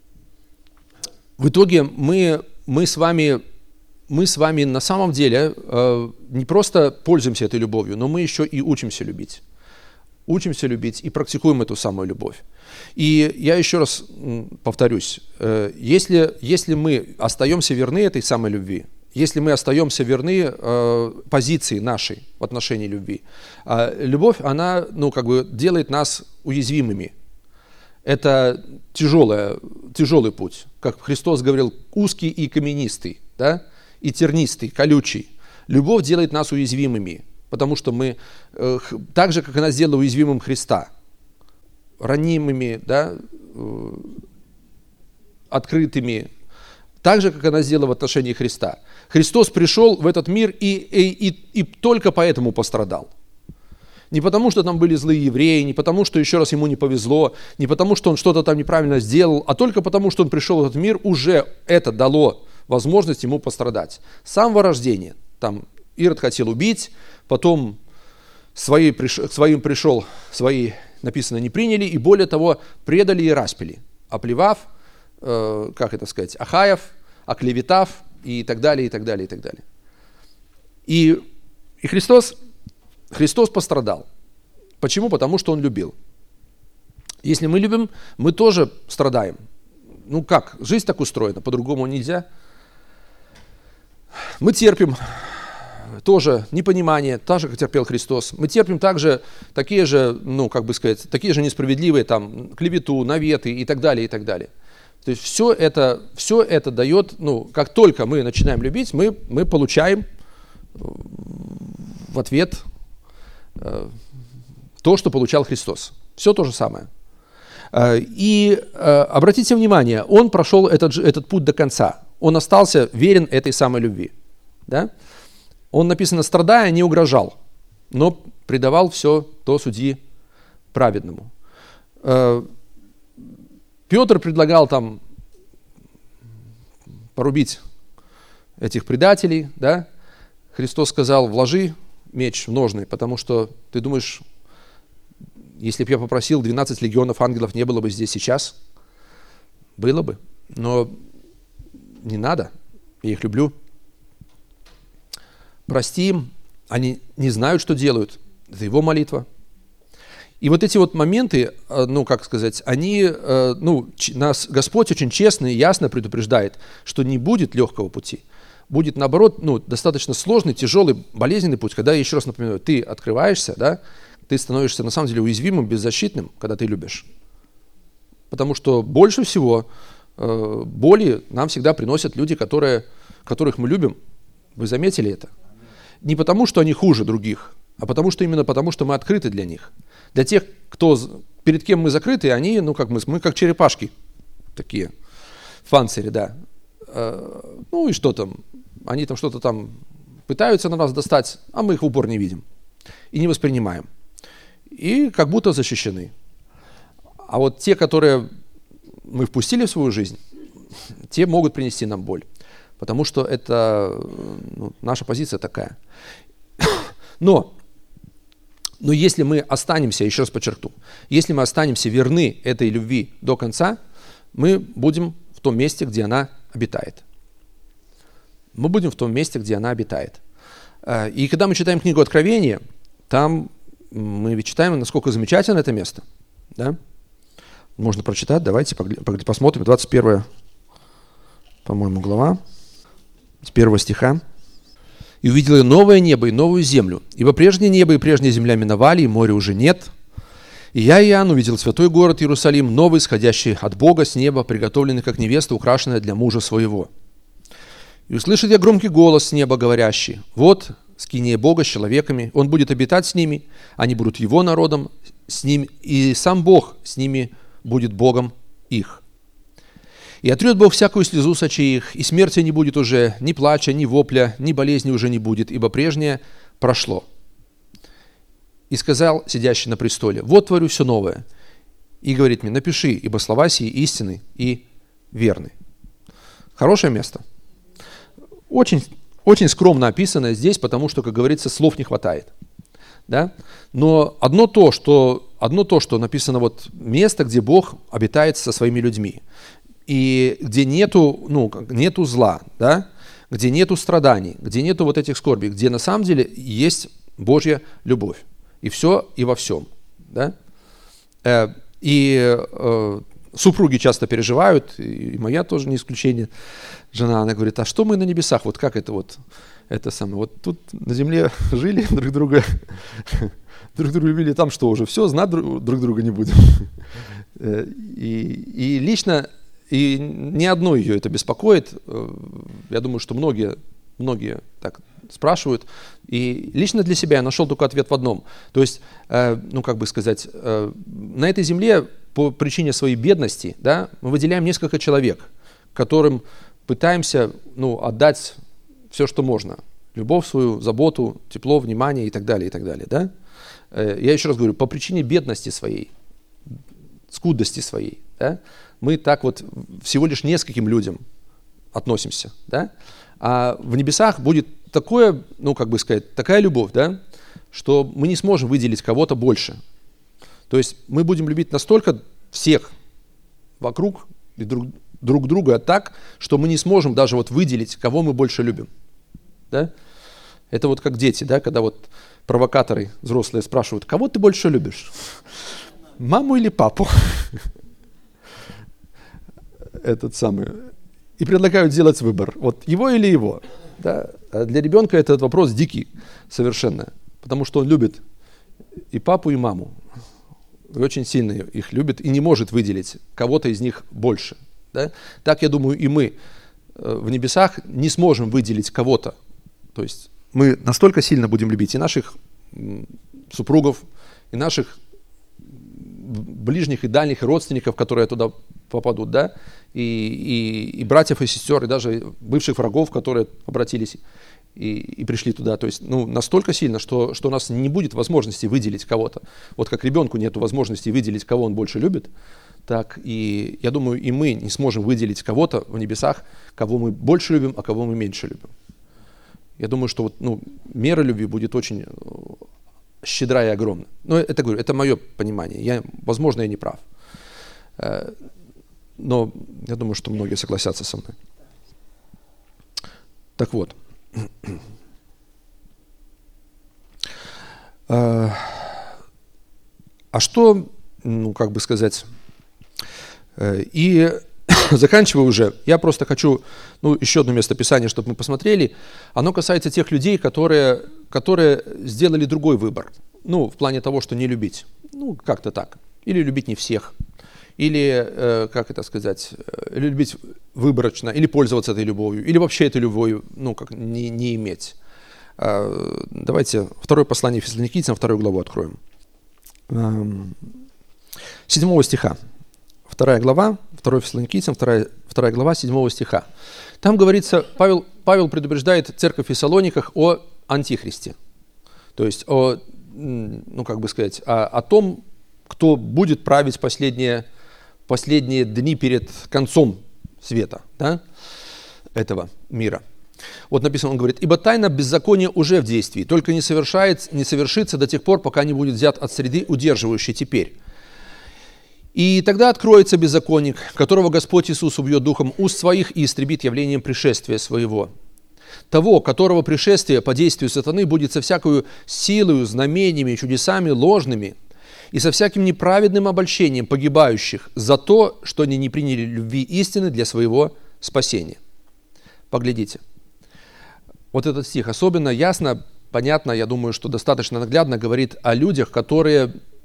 в итоге мы, мы, с вами, мы с вами на самом деле э, не просто пользуемся этой любовью, но мы еще и учимся любить. Учимся любить и практикуем эту самую любовь. И я еще раз повторюсь, э, если, если мы остаемся верны этой самой любви, если мы остаемся верны э, позиции нашей в отношении любви, э, любовь, она, ну, как бы делает нас уязвимыми. Это тяжелая, тяжелый путь. Как Христос говорил, узкий и каменистый, да? И тернистый, колючий. Любовь делает нас уязвимыми, потому что мы, э, так же, как она сделала уязвимым Христа, ранимыми, да? э, открытыми, так же, как она сделала в отношении Христа. Христос пришел в этот мир и, и, и, и только поэтому пострадал. Не потому, что там были злые евреи, не потому, что еще раз ему не повезло, не потому, что он что-то там неправильно сделал, а только потому, что он пришел в этот мир, уже это дало возможность ему пострадать. С самого рождения. Там Ирод хотел убить, потом свои, к своим пришел, свои, написано, не приняли, и более того, предали и распили, оплевав, э, как это сказать, Ахаев, оклеветав, и так далее, и так далее, и так далее. И, и Христос, Христос пострадал. Почему? Потому что Он любил. Если мы любим, мы тоже страдаем. Ну как? Жизнь так устроена, по-другому нельзя. Мы терпим тоже непонимание, так же, как терпел Христос. Мы терпим также такие же, ну, как бы сказать, такие же несправедливые там клевету, наветы и так далее, и так далее. То есть все это, все это дает, ну, как только мы начинаем любить, мы, мы получаем в ответ э, то, что получал Христос. Все то же самое. Э, и э, обратите внимание, Он прошел этот, этот путь до конца. Он остался верен этой самой любви. Да? Он, написано, страдая, не угрожал, но предавал все то судьи праведному. Э, Петр предлагал там порубить этих предателей, да? Христос сказал: вложи меч в ножны, потому что ты думаешь, если бы я попросил, двенадцать легионов ангелов не было бы здесь сейчас? Было бы, но не надо, я их люблю. Прости им, они не знают, что делают, это его молитва. И вот эти вот моменты, ну, как сказать, они, ну, нас Господь очень честно и ясно предупреждает, что не будет легкого пути. Будет, наоборот, ну, достаточно сложный, тяжелый, болезненный путь, когда, еще раз напоминаю, ты открываешься, да, ты становишься, на самом деле, уязвимым, беззащитным, когда ты любишь. Потому что больше всего э, боли нам всегда приносят люди, которые, которых мы любим. Вы заметили это? Не потому, что они хуже других, а потому что именно потому, что мы открыты для них. Для тех, кто, перед кем мы закрыты, они, ну, как мы, мы как черепашки такие, в панцире, да. Э, ну и что там, они там что-то там пытаются на нас достать, а мы их в упор не видим и не воспринимаем. И как будто защищены. А вот те, которые мы впустили в свою жизнь, те могут принести нам боль. Потому что это, ну, наша позиция такая. Но, но если мы останемся, еще раз подчеркну, если мы останемся верны этой любви до конца, мы будем в том месте, где она обитает. Мы будем в том месте, где она обитает. И когда мы читаем книгу Откровения, там мы читаем, насколько замечательно это место. Да? Можно прочитать, давайте посмотрим. двадцать первая, по-моему, глава, с первого стиха. «И увидел я новое небо и новую землю, ибо прежнее небо и прежняя земля миновали, и моря уже нет. И я, Иоанн, увидел святой город Иерусалим, новый, сходящий от Бога с неба, приготовленный как невеста, украшенная для мужа своего. И услышит я громкий голос с неба, говорящий: вот скиния Бога с человеками, Он будет обитать с ними, они будут Его народом, с ним, и сам Бог с ними будет Богом их. И отрет Бог всякую слезу с очей их, и смерти не будет уже, ни плача, ни вопля, ни болезни уже не будет, ибо прежнее прошло. И сказал сидящий на престоле: вот творю все новое. И говорит мне: напиши, ибо слова сии истинны и верны. Хорошее место. Очень, очень скромно описано здесь, потому что, как говорится, слов не хватает. Да? Но одно то, что, одно то, что написано вот место, где Бог обитает со своими людьми, и где нету, ну, нету зла, да? Где нету страданий, где нету вот этих скорбей, где на самом деле есть Божья любовь. И все, и во всем. Да? И э, супруги часто переживают, и моя тоже не исключение. Жена, она говорит: а что мы на небесах? Вот как это вот, это самое, вот тут на земле жили друг друга, друг друга любили, там что уже, все, знать друг друга не будем. И, и лично, и ни одно ее это беспокоит. Я думаю, что многие, многие так спрашивают. И лично для себя я нашел только ответ в одном. То есть, э, ну как бы сказать, э, на этой земле по причине своей бедности, да, мы выделяем несколько человек, которым пытаемся, ну, отдать все, что можно. Любовь свою, заботу, тепло, внимание и так далее, и так далее. Да? Э, я еще раз говорю, по причине бедности своей, скудости своей, да, мы так вот всего лишь нескольким людям относимся. Да? А в небесах будет такое, ну, как бы сказать, такая любовь, да, что мы не сможем выделить кого-то больше. То есть мы будем любить настолько всех вокруг и друг, друг друга так, что мы не сможем даже вот выделить, кого мы больше любим. Да? Это вот как дети, да, когда вот провокаторы взрослые спрашивают: кого ты больше любишь? Маму или папу? Этот самый. И предлагают сделать выбор. Вот его или его. Да? А для ребенка этот вопрос дикий совершенно. Потому что он любит и папу, и маму. И очень сильно их любит и не может выделить кого-то из них больше. Да? Так, я думаю, и мы в небесах не сможем выделить кого-то. То есть мы настолько сильно будем любить и наших супругов, и наших ближних и дальних, и родственников, которые туда попадут, да, и, и, и братьев, и сестер, и даже бывших врагов, которые обратились и, и пришли туда. То есть, ну, настолько сильно, что, что у нас не будет возможности выделить кого-то. Вот как ребенку нет возможности выделить, кого он больше любит, так и, я думаю, и мы не сможем выделить кого-то в небесах, кого мы больше любим, а кого мы меньше любим. Я думаю, что вот, ну, мера любви будет очень щедра и огромна. Но это, говорю, это мое понимание. Я, возможно, я не прав. Но я думаю, что многие согласятся со мной. Так вот. А что, ну, как бы сказать, и заканчиваю уже, я просто хочу, ну, еще одно место Писания, чтобы мы посмотрели. Оно касается тех людей, которые, которые сделали другой выбор. Ну, в плане того, что не любить. Ну, как-то так. Или любить не всех. Или, э, как это сказать, э, любить выборочно, или пользоваться этой любовью, или вообще этой любовью, ну, как не, не иметь. Э, давайте второе послание Фессалоникийцам, вторую главу откроем. Э, седьмого стиха. Вторая глава, второе Фессалоникийцам, вторая, вторая глава, седьмого стиха. Там говорится, Павел, Павел предупреждает церковь в Фессалониках о антихристе. То есть о, ну, как бы сказать, о, о том, кто будет править последние, последние дни перед концом света, да, этого мира. Вот написано, он говорит: «Ибо тайна беззакония уже в действии, только не, совершает, не совершится до тех пор, пока не будет взят от среды, удерживающей теперь. И тогда откроется беззаконник, которого Господь Иисус убьет духом уст своих и истребит явлением пришествия своего. Того, которого пришествие по действию сатаны будет со всякою силою, знамениями, чудесами ложными, и со всяким неправедным обольщением погибающих за то, что они не приняли любви истины для своего спасения». Поглядите. Вот этот стих особенно ясно, понятно, я думаю, что достаточно наглядно говорит о людях, которые,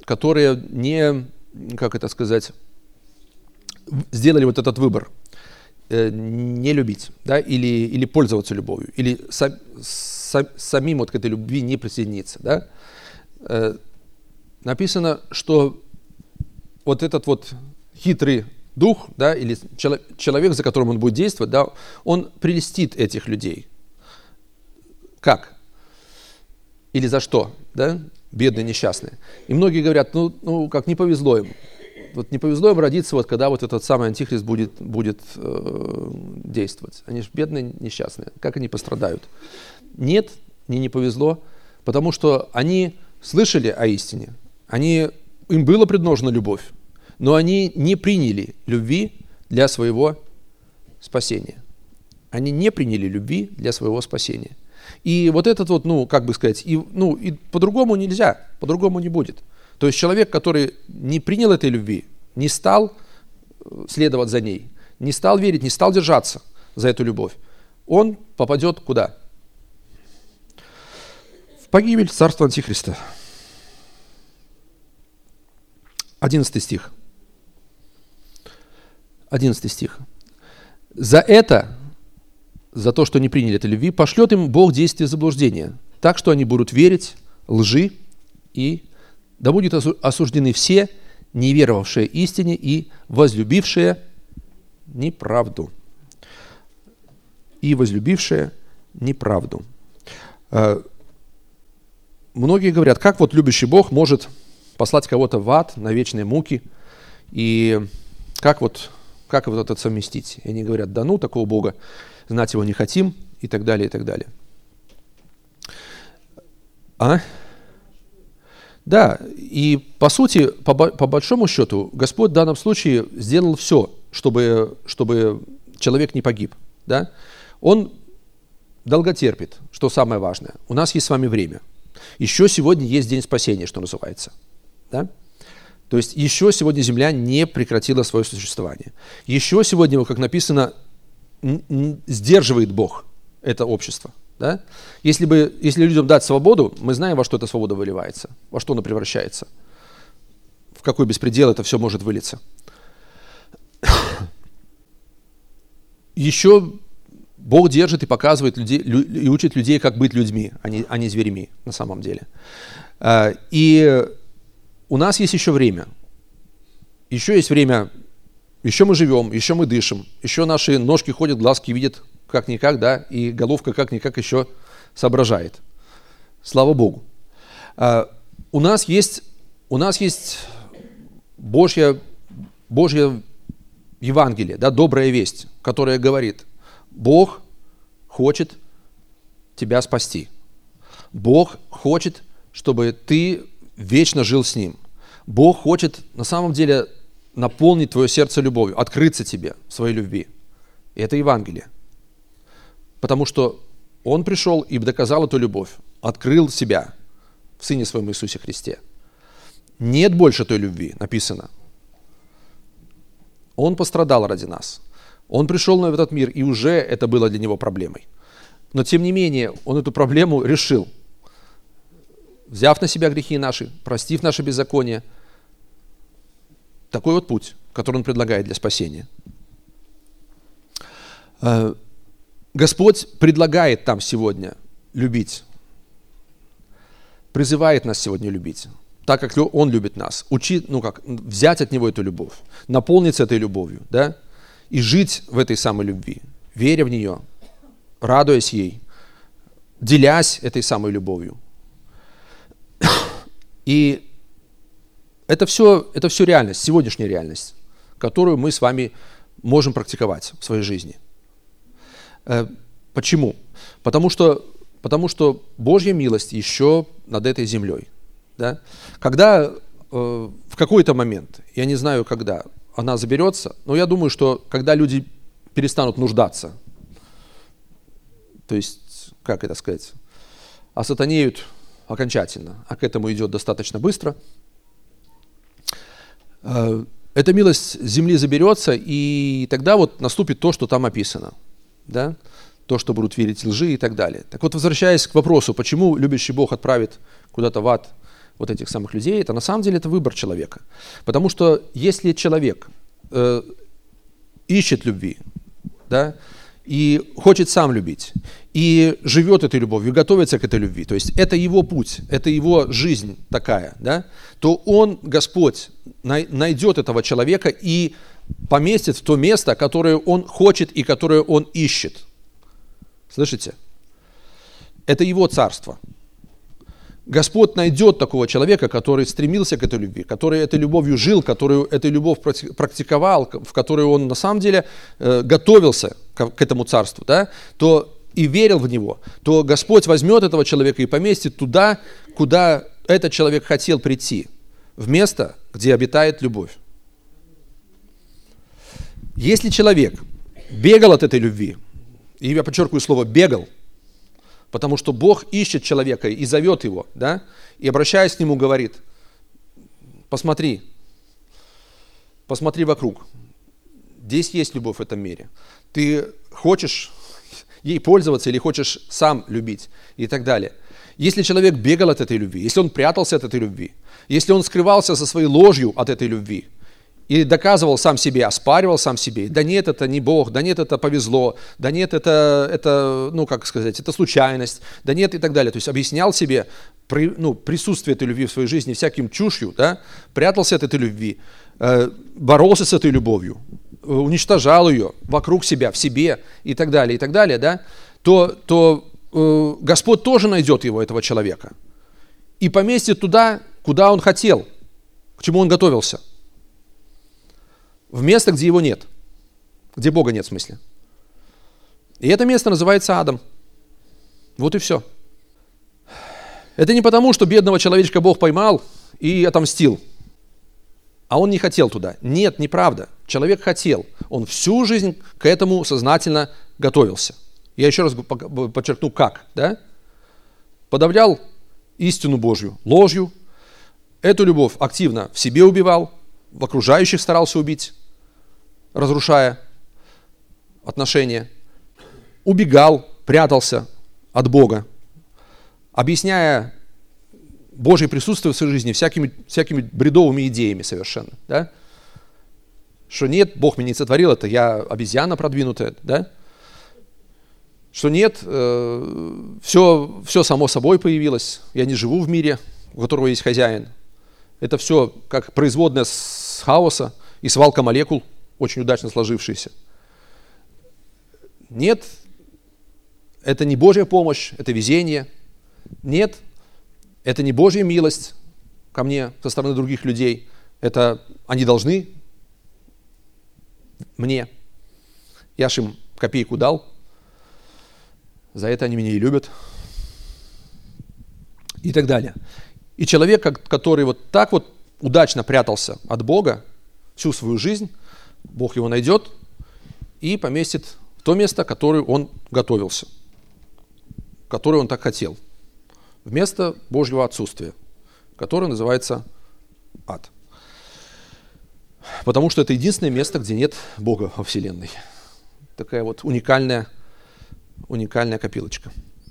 которые не, как это сказать, сделали вот этот выбор, э, не любить, да, или, или пользоваться любовью, или са, са, самим вот к этой любви не присоединиться, да. Э, написано, что вот этот вот хитрый дух, да, или человек, за которым он будет действовать, да, он прельстит этих людей. Как? Или за что? Да? Бедные, несчастные. И многие говорят, ну, ну как не повезло им. Вот не повезло им родиться, вот когда вот этот самый антихрист будет, будет э, действовать. Они же бедные, несчастные. Как они пострадают? Нет, мне не повезло, потому что они слышали о истине. Они, им было предложена любовь. Но они не приняли любви для своего спасения. Они не приняли любви для своего спасения. И вот этот вот, ну, как бы сказать, и, ну, и по-другому нельзя, по-другому не будет. То есть человек, который не принял этой любви, не стал следовать за ней, не стал верить, не стал держаться за эту любовь, он попадет куда? В погибель, в царство Антихриста. Одиннадцатый стих. Одиннадцатый стих. «За это, за то, что не приняли этой любви, пошлет им Бог действие заблуждения, так что они будут верить лжи, и да будут осуждены все, не веровавшие истине и возлюбившие неправду». И возлюбившие неправду. Многие говорят, как вот любящий Бог может послать кого-то в ад на вечные муки, и как вот Как вот это совместить? И они говорят, да ну, такого Бога, знать его не хотим, и так далее, и так далее. А? Да, и по сути, по, по большому счету, Господь в данном случае сделал все, чтобы, чтобы человек не погиб. Да? Он долготерпит, что самое важное. У нас есть с вами время. Еще сегодня есть день спасения, что называется. Да? То есть еще сегодня земля не прекратила свое существование. Еще сегодня, как написано, сдерживает Бог это общество. Да? Если, бы, если людям дать свободу, мы знаем, во что эта свобода выливается, во что она превращается, в какой беспредел это все может вылиться. Еще Бог держит и показывает людей, и учит людей, как быть людьми, а не, а не зверями на самом деле. И у нас есть еще время. Еще есть время, еще мы живем, еще мы дышим, еще наши ножки ходят, глазки видят как-никак, да, и головка как-никак еще соображает. Слава Богу. А, у нас есть, у нас есть Божье, Божье Евангелие, да, добрая весть, которая говорит, Бог хочет тебя спасти. Бог хочет, чтобы ты вечно жил с Ним. Бог хочет на самом деле наполнить твое сердце любовью, открыться тебе в своей любви. И это Евангелие. Потому что Он пришел и доказал эту любовь, открыл себя в Сыне Своем Иисусе Христе. Нет больше той любви, написано. Он пострадал ради нас. Он пришел в этот мир, и уже это было для Него проблемой. Но тем не менее, Он эту проблему решил. Взяв на себя грехи наши, простив наше беззаконие. Такой вот путь, который Он предлагает для спасения. Господь предлагает там сегодня любить. Призывает нас сегодня любить. Так как Он любит нас. Учить, ну как, взять от Него эту любовь. Наполниться этой любовью. Да? И жить в этой самой любви. Веря в нее. Радуясь ей. Делясь этой самой любовью. И это все, это все реальность, сегодняшняя реальность, которую мы с вами можем практиковать в своей жизни. Почему? Потому что, потому что Божья милость еще над этой землей. Да? Когда э, в какой-то момент, я не знаю когда, она заберется, но я думаю, что когда люди перестанут нуждаться, то есть, как это сказать, осатанеют окончательно, а к этому идет достаточно быстро, эта милость земли заберется, и тогда вот наступит то, что там описано. Да? То, что будут верить лжи и так далее. Так вот, возвращаясь к вопросу, почему любящий Бог отправит куда-то в ад вот этих самых людей, это на самом деле это выбор человека. Потому что если человек э, ищет любви, да, и хочет сам любить, и живет этой любовью, готовится к этой любви, то есть это его путь, это его жизнь такая, да, то он, Господь, найдет этого человека и поместит в то место, которое он хочет и которое он ищет. Слышите? Это его царство. Господь найдет такого человека, который стремился к этой любви, который этой любовью жил, который эту любовь практиковал, в которой он на самом деле э, готовился к, к этому царству, да, то и верил в него, то Господь возьмет этого человека и поместит туда, куда этот человек хотел прийти, в место, где обитает любовь. Если человек бегал от этой любви, и я подчеркиваю слово «бегал», потому что Бог ищет человека и зовет его, да, и, обращаясь к нему, говорит: посмотри, посмотри вокруг, здесь есть любовь в этом мире. Ты хочешь ей пользоваться или хочешь сам любить и так далее. Если человек бегал от этой любви, если он прятался от этой любви, если он скрывался со своей ложью от этой любви, и доказывал сам себе, оспаривал сам себе: да нет, это не Бог, да нет, это повезло, да нет, это, это ну как сказать, это случайность, да нет и так далее. То есть объяснял себе при, ну, присутствие этой любви в своей жизни всяким чушью, да? Прятался от этой любви, э, боролся с этой любовью, э, уничтожал ее вокруг себя, в себе и так далее, и так далее, да? то, то э, Господь тоже найдет его, этого человека, и поместит туда, куда он хотел, к чему он готовился. В место, где его нет. Где Бога нет, в смысле. И это место называется адом. Вот и все. Это не потому, что бедного человечка Бог поймал и отомстил. А он не хотел туда. Нет, неправда. Человек хотел. Он всю жизнь к этому сознательно готовился. Я еще раз подчеркну, как. Да? Подавлял истину Божью ложью. Эту любовь активно в себе убивал. В окружающих старался убить, разрушая отношения, убегал, прятался от Бога, объясняя Божье присутствие в своей жизни всякими, всякими бредовыми идеями совершенно, да? Что нет, Бог меня не сотворил, это я обезьяна продвинутая, да? Что нет, э, все, все само собой появилось, я не живу в мире, у которого есть хозяин. Это все как производная с хаоса и свалка молекул, очень удачно сложившиеся. Нет, это не Божья помощь, это везение. Нет, это не Божья милость ко мне со стороны других людей. Это они должны мне. Я ж им копейку дал. За это они меня и любят. И так далее. И человек, который вот так вот удачно прятался от Бога всю свою жизнь, Бог его найдет и поместит в то место, которое он готовился, которое он так хотел, вместо Божьего отсутствия, которое называется ад. Потому что это единственное место, где нет Бога во Вселенной. Такая вот уникальная, уникальная копилочка.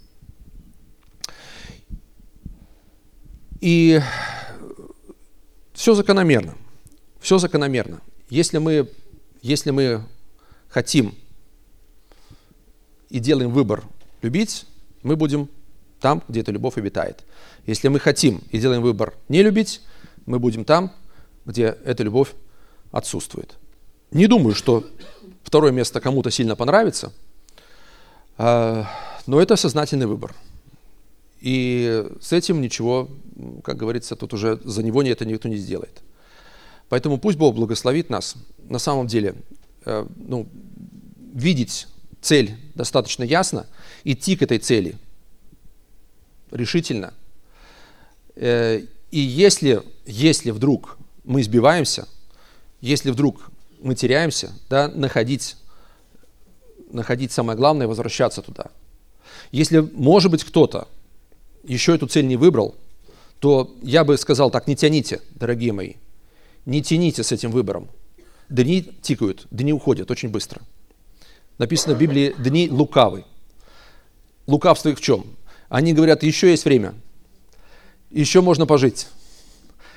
И все закономерно, все закономерно. Если мы, если мы хотим и делаем выбор любить, мы будем там, где эта любовь обитает. Если мы хотим и делаем выбор не любить, мы будем там, где эта любовь отсутствует. Не думаю, что второе место кому-то сильно понравится, но это сознательный выбор. И с этим ничего, как говорится, тут уже за него это никто не сделает. Поэтому пусть Бог благословит нас. На самом деле, э, ну, видеть цель достаточно ясно, идти к этой цели решительно. Э, и если, если вдруг мы сбиваемся, если вдруг мы теряемся, да, находить, находить самое главное, возвращаться туда. Если, может быть, кто-то еще эту цель не выбрал, то я бы сказал так: не тяните, дорогие мои, не тяните с этим выбором. Дни тикают, дни уходят очень быстро. Написано в Библии: дни лукавы. Лукавство их в чем? Они говорят: еще есть время, еще можно пожить.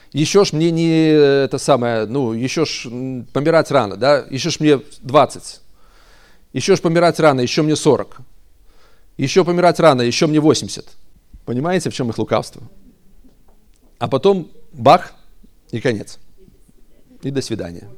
Еще ж мне не это самое, ну, еще ж помирать рано, да, еще ж мне двадцать, еще ж помирать рано, еще мне сорок, еще помирать рано, еще мне восемьдесят. Понимаете, в чем их лукавство? А потом бах, и конец. И до свидания.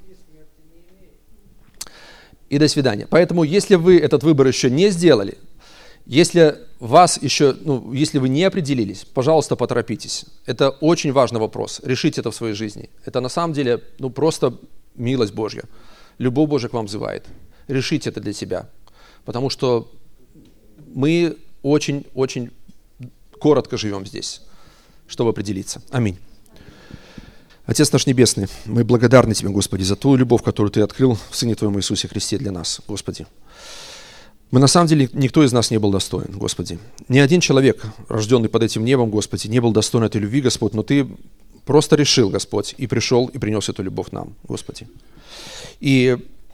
И до свидания. Поэтому, если вы этот выбор еще не сделали, если вас еще, ну, если вы не определились, пожалуйста, поторопитесь. Это очень важный вопрос. Решите это в своей жизни. Это на самом деле, ну, просто милость Божья. Любовь Божья к вам взывает. Решите это для себя. Потому что мы очень-очень коротко живем здесь, чтобы определиться. Аминь. Отец наш Небесный, мы благодарны Тебе, Господи, за Твою любовь, которую Ты открыл в Сыне Твоем Иисусе Христе для нас, Господи. Мы на самом деле, никто из нас не был достоин, Господи. Ни один человек, рожденный под этим небом, Господи, не был достоин этой любви, Господь, но Ты просто решил, Господь, и пришел, и принес эту любовь нам, Господи. И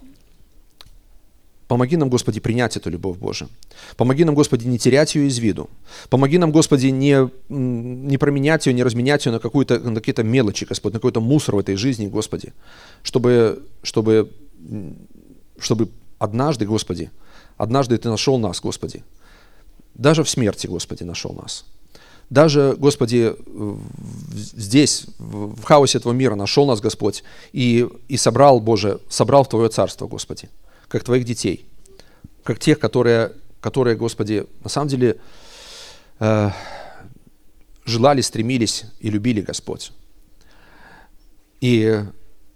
помоги нам, Господи, принять эту любовь Божию. Помоги нам, Господи, не терять ее из виду. Помоги нам, Господи, не, не променять ее, не разменять ее на, какую-то, на какие-то мелочи, Господь, на какой-то мусор в этой жизни, Господи. Чтобы, чтобы, чтобы однажды, Господи, однажды Ты нашел нас, Господи. Даже в смерти, Господи, нашел нас. Даже, Господи, здесь, в хаосе этого мира нашел нас, Господь, и, и собрал, Боже, собрал в Твое Царство, Господи, как Твоих детей, как тех, которые, которые Господи, на самом деле э, желали, стремились и любили, Господь. И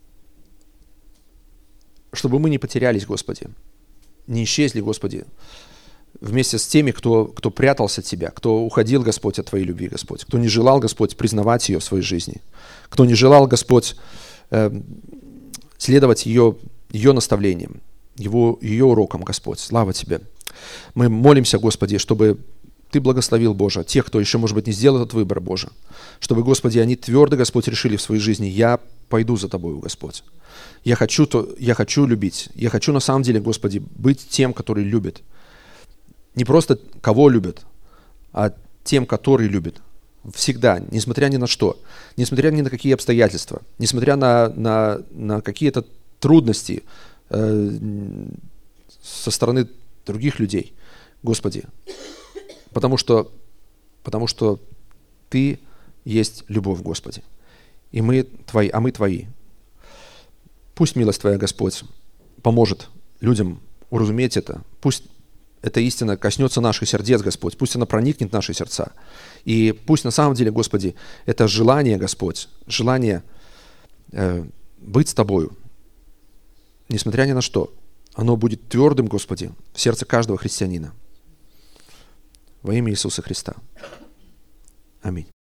чтобы мы не потерялись, Господи, не исчезли, Господи, вместе с теми, кто, кто прятался от Тебя, кто уходил, Господь, от Твоей любви, Господь, кто не желал, Господь, признавать ее в своей жизни, кто не желал, Господь, э, следовать ее, ее наставлениям, его, ее урокам, Господь. Слава Тебе. Мы молимся, Господи, чтобы Ты благословил, Боже, тех, кто еще, может быть, не сделал этот выбор, Боже, чтобы, Господи, они твердо, Господь, решили в своей жизни: я пойду за Тобою, Господь. Я хочу, то, я хочу любить. Я хочу на самом деле, Господи, быть тем, который любит. Не просто кого любит, а тем, который любит. Всегда, несмотря ни на что, несмотря ни на какие обстоятельства, несмотря на, на, на какие-то трудности э, со стороны других людей, Господи. Потому что, потому что Ты есть любовь, Господи. И мы Твои, а мы Твои. Пусть милость Твоя, Господь, поможет людям уразуметь это. Пусть эта истина коснется наших сердец, Господь. Пусть она проникнет в наши сердца. И пусть на самом деле, Господи, это желание, Господь, желание э, быть с Тобою, несмотря ни на что, оно будет твердым, Господи, в сердце каждого христианина. Во имя Иисуса Христа. Аминь.